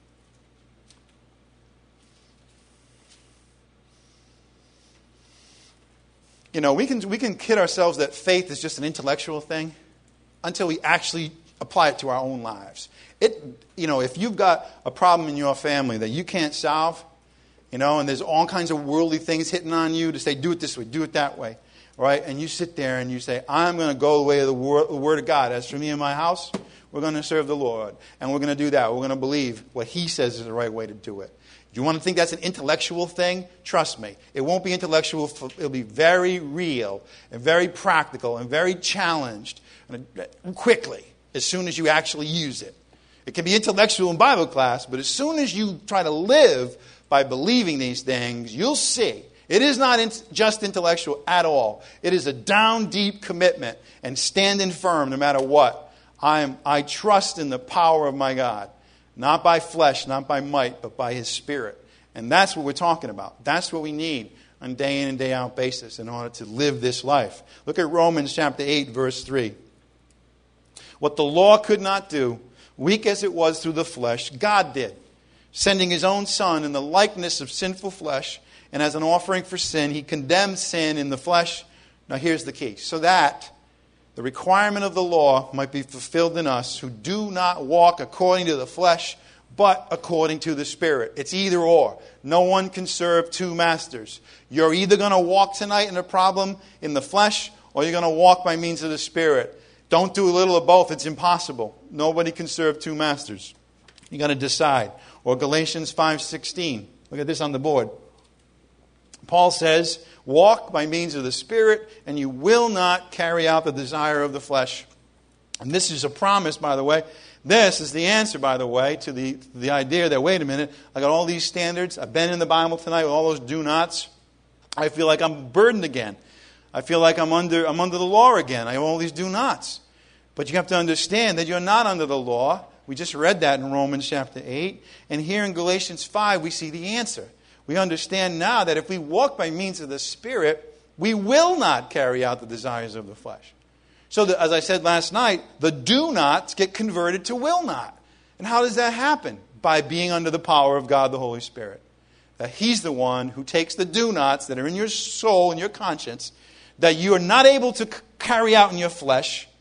You know, we can we can kid ourselves that faith is just an intellectual thing until we actually apply it to our own lives. It, you know, if you've got a problem in your family that you can't solve, you know, and there's all kinds of worldly things hitting on you to say, do it this way, do it that way, right? And you sit there and you say, I'm going to go the way of the word, the word of God. As for me and my house, we're going to serve the Lord, and we're going to do that. We're going to believe what He says is the right way to do it. You want to think that's an intellectual thing? Trust me. It won't be intellectual. It'll be very real and very practical and very challenged quickly as soon as you actually use it. It can be intellectual in Bible class, but as soon as you try to live by believing these things, you'll see it is not in, just intellectual at all. It is a down deep commitment and standing firm no matter what. I am, I trust in the power of my God, not by flesh, not by might, but by His Spirit. And that's what we're talking about. That's what we need on day in and day out basis in order to live this life. Look at Romans chapter eight, verse three. What the law could not do, weak as it was through the flesh, God did, sending His own Son in the likeness of sinful flesh, and as an offering for sin, He condemned sin in the flesh. Now here's the key. So that the requirement of the law might be fulfilled in us who do not walk according to the flesh, but according to the Spirit. It's either or. No one can serve two masters. You're either going to walk tonight in a problem in the flesh, or you're going to walk by means of the Spirit. Don't do a little of both. It's impossible. Nobody can serve two masters. You've got to decide. Or Galatians five sixteen. Look at this on the board. Paul says, walk by means of the Spirit, and you will not carry out the desire of the flesh. And this is a promise, by the way. This is the answer, by the way, to the, the idea that, wait a minute, I got all these standards. I've been in the Bible tonight with all those do-nots. I feel like I'm burdened again. I feel like I'm under I'm under the law again. I have all these do-nots. But you have to understand that you're not under the law. We just read that in Romans chapter eight. And here in Galatians five, we see the answer. We understand now that if we walk by means of the Spirit, we will not carry out the desires of the flesh. So that, as I said last night, the do-nots get converted to will not. And how does that happen? By being under the power of God the Holy Spirit. That He's the one who takes the do-nots that are in your soul and your conscience that you are not able to c- carry out in your flesh,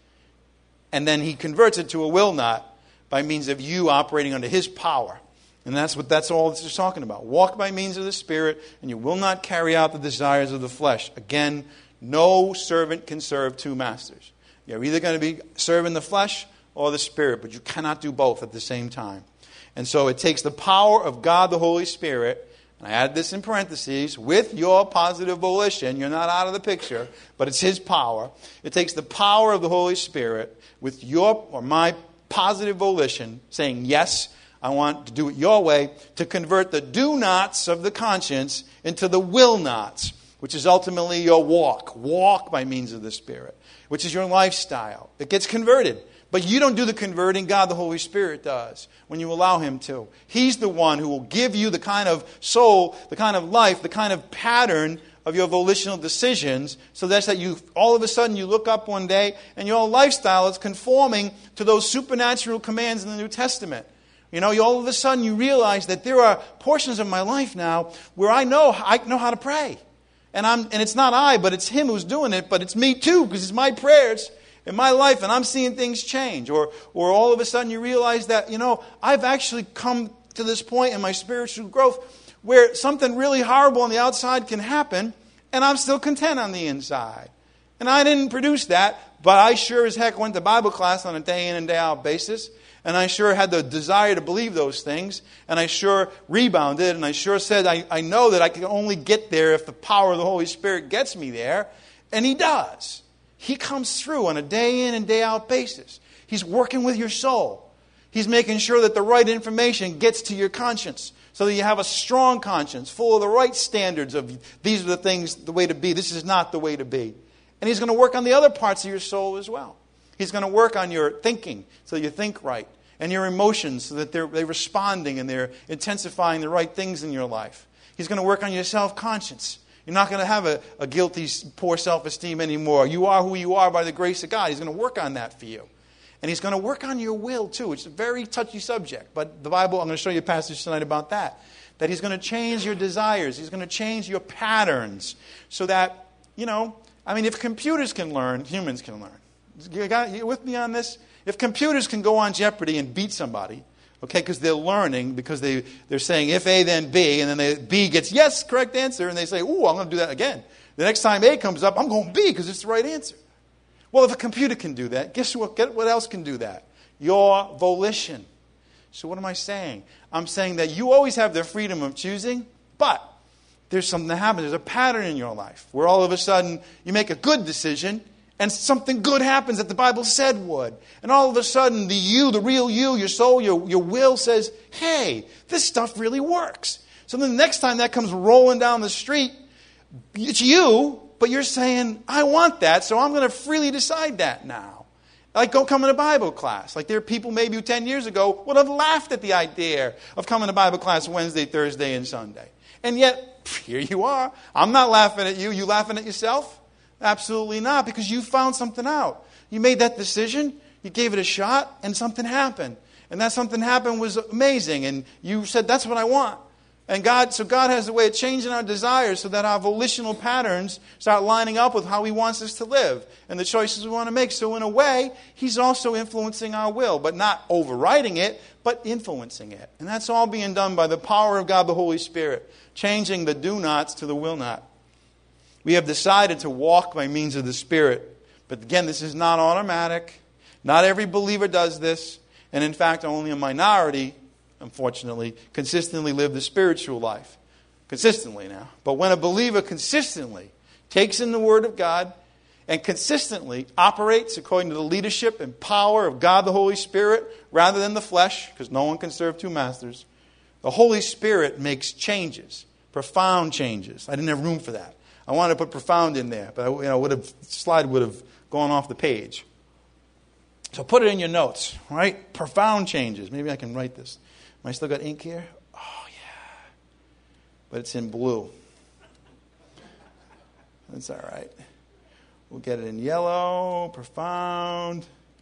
and then He converts it to a will not by means of you operating under His power. And that's what that's all this is talking about. Walk by means of the Spirit, and you will not carry out the desires of the flesh. Again, no servant can serve two masters. You're either going to be serving the flesh or the Spirit, but you cannot do both at the same time. And so it takes the power of God the Holy Spirit, and I add this in parentheses, with your positive volition. You're not out of the picture, but it's His power. It takes the power of the Holy Spirit with your or my positive volition, saying, yes, I want to do it your way, to convert the do-nots of the conscience into the will-nots, which is ultimately your walk. Walk by means of the Spirit, which is your lifestyle. It gets converted. But you don't do the converting. God, the Holy Spirit, does when you allow Him to. He's the one who will give you the kind of soul, the kind of life, the kind of pattern of your volitional decisions, so that's that you all of a sudden you look up one day and your lifestyle is conforming to those supernatural commands in the New Testament. You know, you, all of a sudden you realize that there are portions of my life now where I know I know how to pray. And I'm and it's not I, but it's Him who's doing it, but it's me too, because it's my prayers in my life, and I'm seeing things change. Or or all of a sudden you realize that, you know, I've actually come to this point in my spiritual growth where something really horrible on the outside can happen, and I'm still content on the inside. And I didn't produce that, but I sure as heck went to Bible class on a day in and day out basis. And I sure had the desire to believe those things. And I sure rebounded. And I sure said, I, I know that I can only get there if the power of the Holy Spirit gets me there. And He does. He comes through on a day in and day out basis. He's working with your soul. He's making sure that the right information gets to your conscience, so that you have a strong conscience, full of the right standards of these are the things, the way to be. This is not the way to be. And He's going to work on the other parts of your soul as well. He's going to work on your thinking so you think right, and your emotions so that they're, they're responding and they're intensifying the right things in your life. He's going to work on your self-conscience. You're not going to have a, a guilty, poor self-esteem anymore. You are who you are by the grace of God. He's going to work on that for you. And He's going to work on your will too. It's a very touchy subject, but the Bible, I'm going to show you a passage tonight about that. That He's going to change your desires. He's going to change your patterns so that, you know, I mean, if computers can learn, humans can learn. You, got, you with me on this? If computers can go on Jeopardy and beat somebody, okay, because they're learning, because they, they're saying if A, then B, and then they, B gets yes, correct answer, and they say, ooh, I'm going to do that again. The next time A comes up, I'm going B because it's the right answer. Well, if a computer can do that, guess what, Get what else can do that? Your volition. So what am I saying? I'm saying that you always have the freedom of choosing, but there's something that happens. There's a pattern in your life where all of a sudden you make a good decision, And something good happens that the Bible said would. And all of a sudden, the you, the real you, your soul, your, your will says, hey, this stuff really works. So then the next time that comes rolling down the street, it's you, but you're saying, I want that, so I'm going to freely decide that now. Like go come in a Bible class. Like there are people maybe who ten years ago would have laughed at the idea of coming to Bible class Wednesday, Thursday, and Sunday. And yet, here you are. I'm not laughing at you. You laughing at yourself? Absolutely not, because you found something out. You made that decision, you gave it a shot, and something happened. And that something happened was amazing, and you said, that's what I want. And God, so God has a way of changing our desires so that our volitional patterns start lining up with how He wants us to live and the choices we want to make. So in a way, He's also influencing our will, but not overriding it, but influencing it. And that's all being done by the power of God, the Holy Spirit, changing the do nots to the will not. We have decided to walk by means of the Spirit. But again, this is not automatic. Not every believer does this. And in fact, only a minority, unfortunately, consistently live the spiritual life. Consistently now. But when a believer consistently takes in the Word of God and consistently operates according to the leadership and power of God the Holy Spirit rather than the flesh, because no one can serve two masters, the Holy Spirit makes changes, profound changes. I didn't have room for that. I wanted to put profound in there, but I, you know, would have slide would have gone off the page. So put it in your notes, right? Profound changes. Maybe I can write this. Am I still got ink here? Oh yeah, but it's in blue. That's all right. We'll get it in yellow. Profound.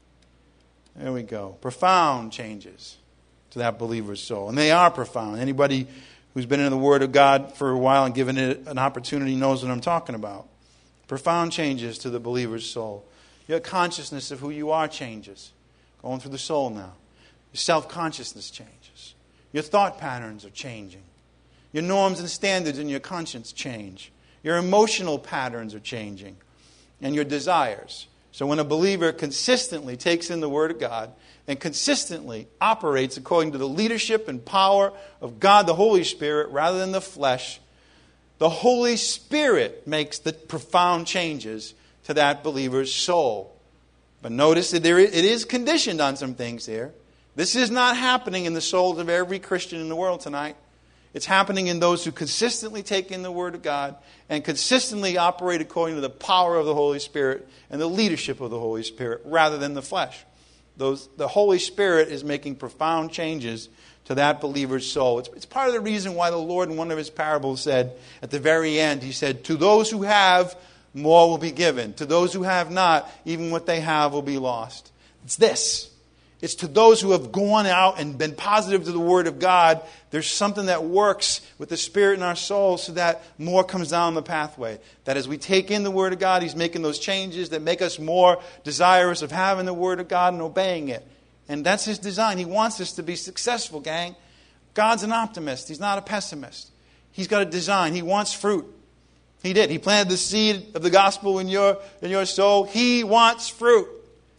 There we go. Profound changes to that believer's soul, and they are profound. Anybody who's been in the Word of God for a while and given it an opportunity knows what I'm talking about. Profound changes to the believer's soul. Your consciousness of who you are changes. Going through the soul now. Your self-consciousness changes. Your thought patterns are changing. Your norms and standards in your conscience change. Your emotional patterns are changing. And your desires. So when a believer consistently takes in the Word of God and consistently operates according to the leadership and power of God the Holy Spirit rather than the flesh, the Holy Spirit makes the profound changes to that believer's soul. But notice that there is, it is conditioned on some things here. This is not happening in the souls of every Christian in the world tonight. It's happening in those who consistently take in the Word of God and consistently operate according to the power of the Holy Spirit and the leadership of the Holy Spirit rather than the flesh. Those, the Holy Spirit is making profound changes to that believer's soul. It's, it's part of the reason why the Lord in one of His parables said at the very end, He said, to those who have, more will be given. To those who have not, even what they have will be lost. It's this. It's to those who have gone out and been positive to the Word of God. There's something that works with the Spirit in our souls so that more comes down the pathway. That as we take in the Word of God, He's making those changes that make us more desirous of having the Word of God and obeying it. And that's His design. He wants us to be successful, gang. God's an optimist. He's not a pessimist. He's got a design. He wants fruit. He did. He planted the seed of the gospel in your, in your soul. He wants fruit.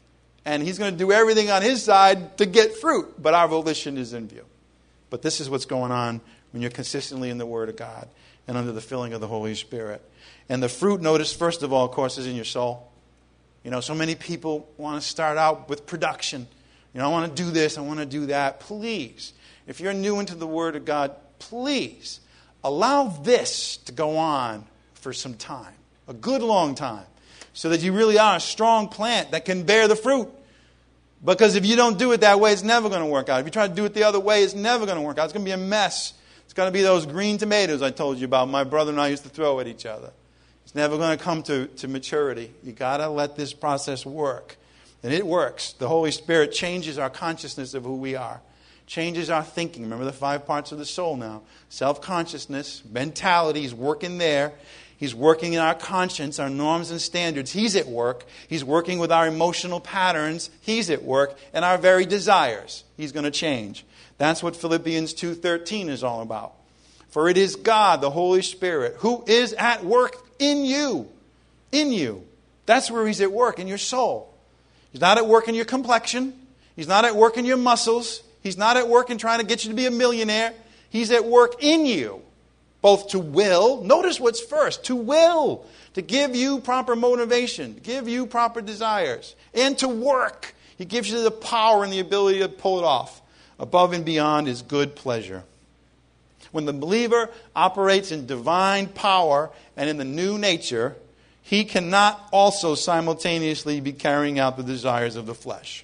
And He's going to do everything on His side to get fruit. But our volition is in view. But this is what's going on when you're consistently in the Word of God and under the filling of the Holy Spirit. And the fruit, notice, first of all, of course, is in your soul. You know, so many people want to start out with production. You know, I want to do this, I want to do that. Please, if you're new into the Word of God, please allow this to go on for some time. A good long time. So that you really are a strong plant that can bear the fruit. Because if you don't do it that way, it's never going to work out. If you try to do it the other way, it's never going to work out. It's going to be a mess. It's going to be those green tomatoes I told you about my brother and I used to throw at each other. It's never going to come to, to maturity. You got to let this process work. And it works. The Holy Spirit changes our consciousness of who we are. Changes our thinking. Remember the five parts of the soul now. Self-consciousness, mentality is working there. He's working in our conscience, our norms and standards. He's at work. He's working with our emotional patterns. He's at work. And our very desires. He's going to change. That's what Philippians two thirteen is all about. For it is God, the Holy Spirit, who is at work in you. In you. That's where He's at work, in your soul. He's not at work in your complexion. He's not at work in your muscles. He's not at work in trying to get you to be a millionaire. He's at work in you. both to will, notice what's first, to will, to give you proper motivation, to give you proper desires, and to work. He gives you the power and the ability to pull it off above and beyond his good pleasure. When the believer operates in divine power and in the new nature, he cannot also simultaneously be carrying out the desires of the flesh.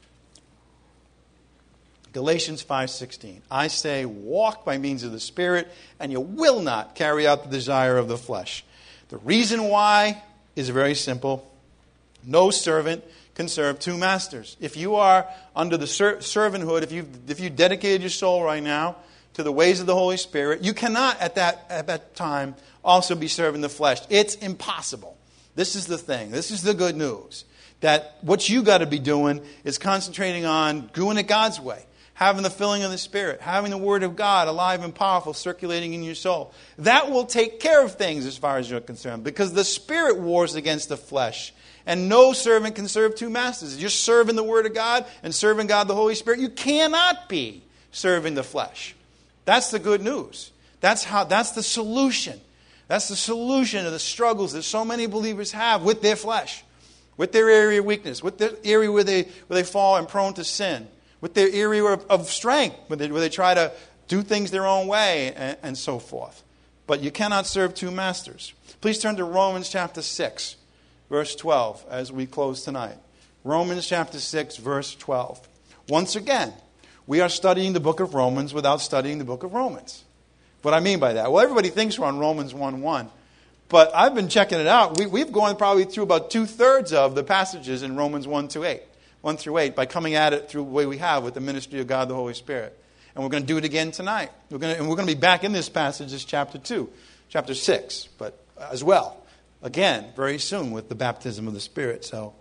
Galatians five sixteen. I say, walk by means of the Spirit, and you will not carry out the desire of the flesh. The reason why is very simple. No servant can serve two masters. If you are under the ser- servanthood, if you if you dedicated your soul right now to the ways of the Holy Spirit, you cannot at that at that time also be serving the flesh. It's impossible. This is the thing. This is the good news. That what you got to be doing is concentrating on doing it God's way. Having the filling of the Spirit, having the Word of God alive and powerful circulating in your soul. That will take care of things as far as you're concerned, because the Spirit wars against the flesh. And no servant can serve two masters. If you're serving the Word of God and serving God the Holy Spirit, you cannot be serving the flesh. That's the good news. That's how. That's the solution. That's the solution to the struggles that so many believers have with their flesh, with their area of weakness, with their area where they where they fall and prone to sin, with their area of, of strength, where they, where they try to do things their own way, and, and so forth. But you cannot serve two masters. Please turn to Romans chapter six, verse twelve, as we close tonight. Romans chapter six, verse twelve. Once again, we are studying the book of Romans without studying the book of Romans. What I mean by that? Well, everybody thinks we're on Romans one one. But I've been checking it out. We, we've gone probably through about two-thirds of the passages in Romans one to eight. one through eight, by coming at it through the way we have with the ministry of God the Holy Spirit. And we're going to do it again tonight. We're going to, and we're going to be back in this passage, this chapter two, chapter six, but as well, again, very soon with the baptism of the Spirit. So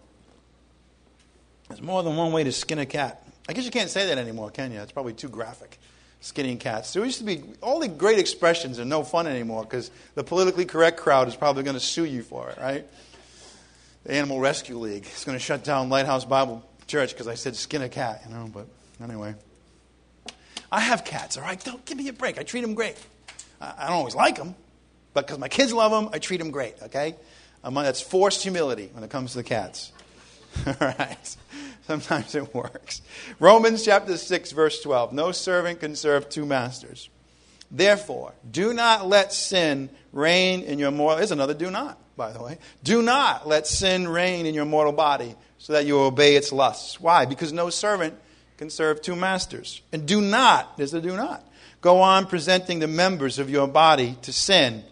there's more than one way to skin a cat. I guess you can't say that anymore, can you? It's probably too graphic, skinning cats. There used to be, all the great expressions are no fun anymore because the politically correct crowd is probably going to sue you for it, right? The Animal Rescue League is going to shut down Lighthouse Bible Church because I said skin a cat, you know, but anyway. I have cats, all right? Don't give me a break. I treat them great. I, I don't always like them, but because my kids love them, I treat them great, okay? Um, that's forced humility when it comes to the cats. All right. Sometimes it works. Romans chapter six, verse twelve. No servant can serve two masters. Therefore, do not let sin reign in your mortal... There's another do not, by the way. Do not let sin reign in your mortal body so that you obey its lusts. Why? Because no servant can serve two masters. And do not, there's a do not, go on presenting the members of your body to sin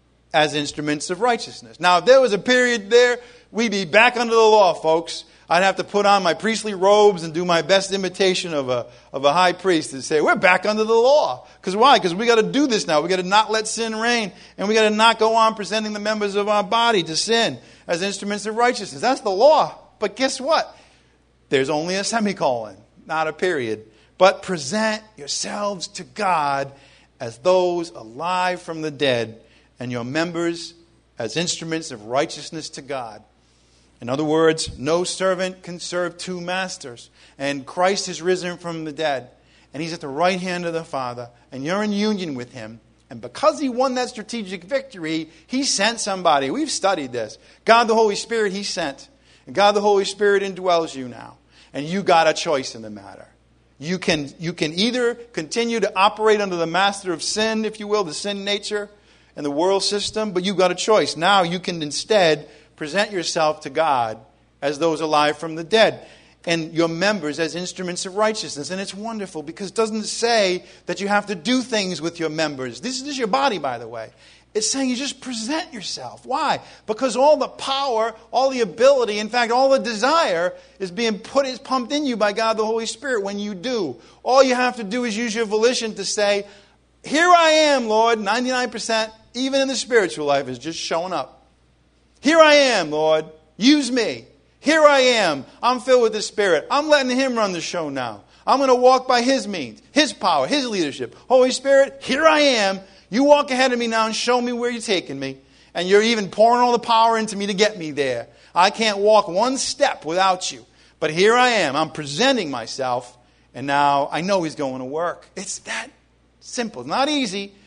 as instruments of righteousness. Now, if there was a period there, we'd be back under the law, folks. I'd have to put on my priestly robes and do my best imitation of a of a high priest and say, we're back under the law. Because why? Because we got to do this now. We got to not let sin reign. And we got to not go on presenting the members of our body to sin as instruments of righteousness. That's the law. But guess what? There's only a semicolon, not a period. But present yourselves to God as those alive from the dead, and your members as instruments of righteousness to God. In other words, no servant can serve two masters. And Christ is risen from the dead. And he's at the right hand of the Father. And you're in union with him. And because he won that strategic victory, he sent somebody. We've studied this. God the Holy Spirit he sent. And God the Holy Spirit indwells you now. And you got a choice in the matter. You can, you can either continue to operate under the master of sin, if you will, the sin nature and the world system. But you've got a choice. Now you can instead present yourself to God as those alive from the dead, and your members as instruments of righteousness. And it's wonderful because it doesn't say that you have to do things with your members. This is your body, by the way. It's saying you just present yourself. Why? Because all the power, all the ability, in fact, all the desire is being put, is pumped in you by God the Holy Spirit when you do. All you have to do is use your volition to say, here I am, Lord. ninety-nine percent, even in the spiritual life, is just showing up. Here I am, Lord. Use me. Here I am. I'm filled with the Spirit. I'm letting him run the show now. I'm going to walk by his means, his power, his leadership. Holy Spirit, here I am. You walk ahead of me now and show me where you're taking me. And you're even pouring all the power into me to get me there. I can't walk one step without you. But here I am. I'm presenting myself. And now I know he's going to work. It's that simple. It's not easy.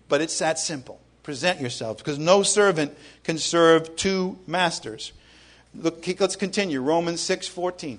But it's that simple. Present yourselves, because no servant can serve two masters. Look, let's continue. Romans six fourteen.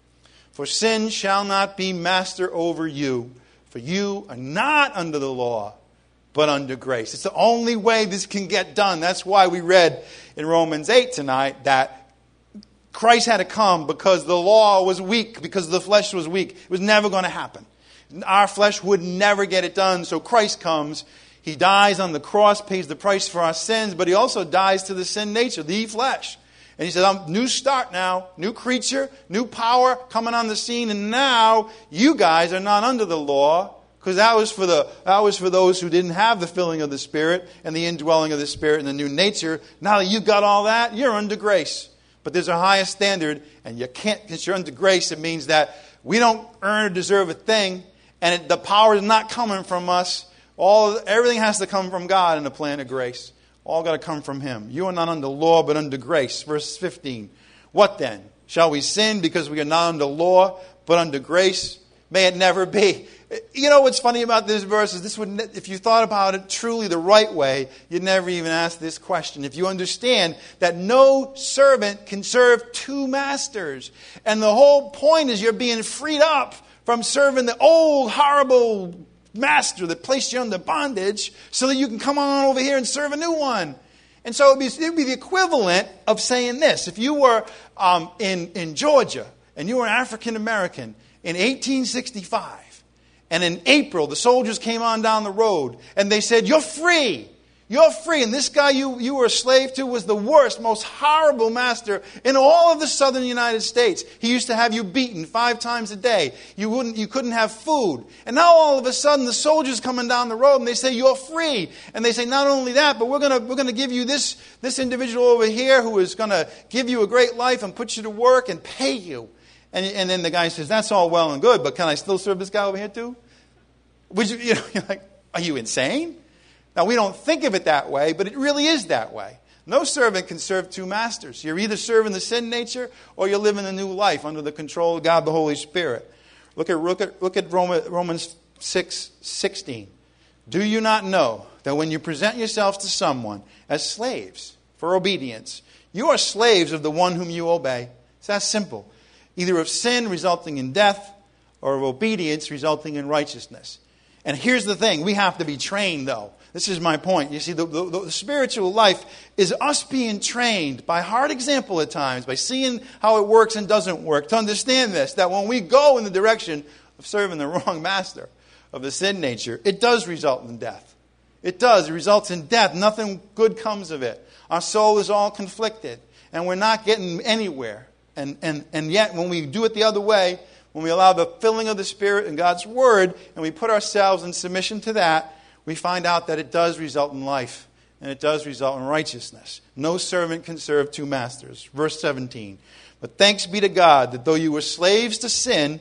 For sin shall not be master over you, for you are not under the law, but under grace. It's the only way this can get done. That's why we read in Romans eight tonight that Christ had to come because the law was weak, because the flesh was weak. It was never going to happen. Our flesh would never get it done, so Christ comes. He dies on the cross, pays the price for our sins, but he also dies to the sin nature, the flesh. And he says, I'm new start now, new creature, new power coming on the scene, and now you guys are not under the law, because that was for the that was for those who didn't have the filling of the Spirit and the indwelling of the Spirit and the new nature. Now that you've got all that, you're under grace. But there's a higher standard, and you can't, because you're under grace, it means that we don't earn or deserve a thing, and it, the power is not coming from us. All everything has to come from God in the plan of grace. All got to come from Him. You are not under law, but under grace. Verse fifteen. What then? Shall we sin because we are not under law, but under grace? May it never be. You know what's funny about this verse is this would, if you thought about it truly the right way, you'd never even ask this question. If you understand that no servant can serve two masters, and the whole point is you're being freed up from serving the old horrible master that placed you under bondage so that you can come on over here and serve a new one. And so it would be, it would be the equivalent of saying this. If you were um, in, in Georgia and you were an African American in eighteen sixty-five, and in April the soldiers came on down the road and they said, you're free. You're free. And this guy you, you were a slave to was the worst, most horrible master in all of the southern United States. He used to have you beaten five times a day. You wouldn't, you couldn't have food. And now all of a sudden the soldiers coming down the road and they say, you're free. And they say, not only that, but we're going to, we're going to give you this, this individual over here who is going to give you a great life and put you to work and pay you. And, and then the guy says, that's all well and good, but can I still serve this guy over here too? Would you, you know, you're like, are you insane? Now, we don't think of it that way, but it really is that way. No servant can serve two masters. You're either serving the sin nature or you're living a new life under the control of God, the Holy Spirit. Look at, look at, look at Romans six sixteen. Do you not know that when you present yourselves to someone as slaves for obedience, you are slaves of the one whom you obey? It's that simple. Either of sin resulting in death or of obedience resulting in righteousness. And here's the thing. We have to be trained, though. This is my point. You see, the, the, the spiritual life is us being trained by hard example at times, by seeing how it works and doesn't work, to understand this, that when we go in the direction of serving the wrong master, of the sin nature, it does result in death. It does. It results in death. Nothing good comes of it. Our soul is all conflicted, and we're not getting anywhere. And, and, and yet, when we do it the other way, when we allow the filling of the Spirit and God's Word, and we put ourselves in submission to that, we find out that it does result in life, and it does result in righteousness. No servant can serve two masters. Verse seventeen. But thanks be to God that though you were slaves to sin,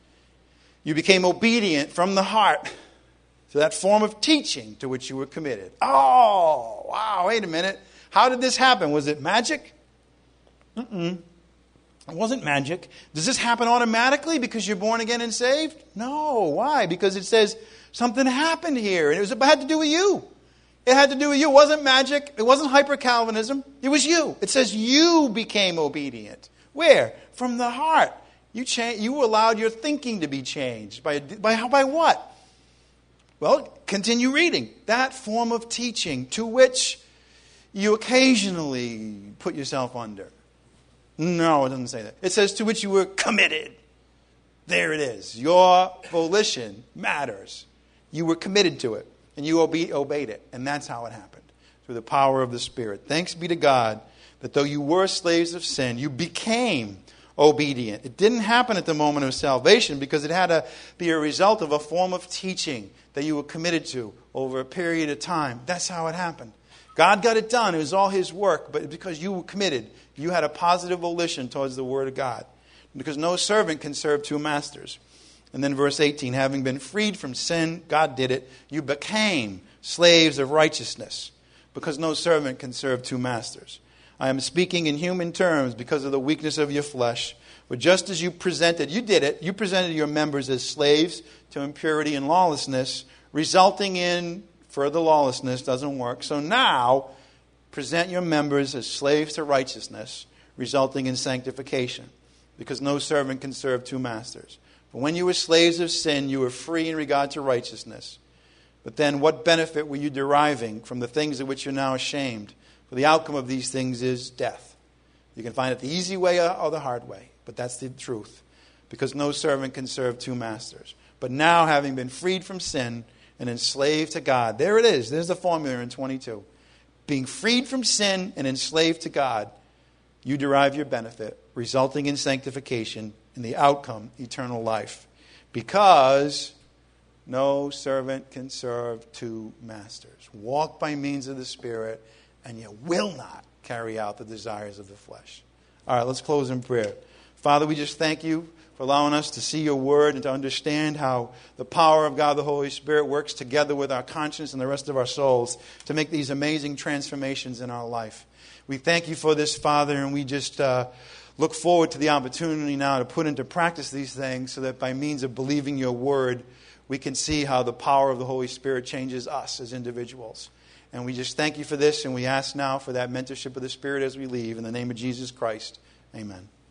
you became obedient from the heart to that form of teaching to which you were committed. Oh, wow, wait a minute. How did this happen? Was it magic? Mm-mm. It wasn't magic. Does this happen automatically because you're born again and saved? No. Why? Because it says something happened here, and it was it had to do with you. It had to do with you. It wasn't magic. It wasn't hyper-Calvinism. It was you. It says you became obedient. Where? From the heart. You cha- You allowed your thinking to be changed. By, by, by what? Well, continue reading. That form of teaching to which you occasionally put yourself under. No, it doesn't say that. It says to which you were committed. There it is. Your volition matters. You were committed to it, and you obe- obeyed it. And that's how it happened, through the power of the Spirit. Thanks be to God that though you were slaves of sin, you became obedient. It didn't happen at the moment of salvation because it had to be a result of a form of teaching that you were committed to over a period of time. That's how it happened. God got it done. It was all His work. But because you were committed, you had a positive volition towards the Word of God. Because no servant can serve two masters. And then verse eighteen, having been freed from sin, God did it, you became slaves of righteousness. Because no servant can serve two masters. I am speaking in human terms because of the weakness of your flesh. But just as you presented, you did it, you presented your members as slaves to impurity and lawlessness, resulting in Further lawlessness doesn't work. So now, present your members as slaves to righteousness, resulting in sanctification, because no servant can serve two masters. But when you were slaves of sin, you were free in regard to righteousness. But then what benefit were you deriving from the things of which you're now ashamed? For the outcome of these things is death. You can find it the easy way or the hard way, but that's the truth, because no servant can serve two masters. But now, having been freed from sin and enslaved to God, there it is. There's the formula in twenty-two. Being freed from sin and enslaved to God, you derive your benefit, resulting in sanctification, and the outcome, eternal life. Because no servant can serve two masters. Walk by means of the Spirit, and you will not carry out the desires of the flesh. All right, let's close in prayer. Father, we just thank you for allowing us to see your word and to understand how the power of God, the Holy Spirit, works together with our conscience and the rest of our souls to make these amazing transformations in our life. We thank you for this, Father, and we just uh, look forward to the opportunity now to put into practice these things so that by means of believing your word, we can see how the power of the Holy Spirit changes us as individuals. And we just thank you for this, and we ask now for that mentorship of the Spirit as we leave. In the name of Jesus Christ, amen.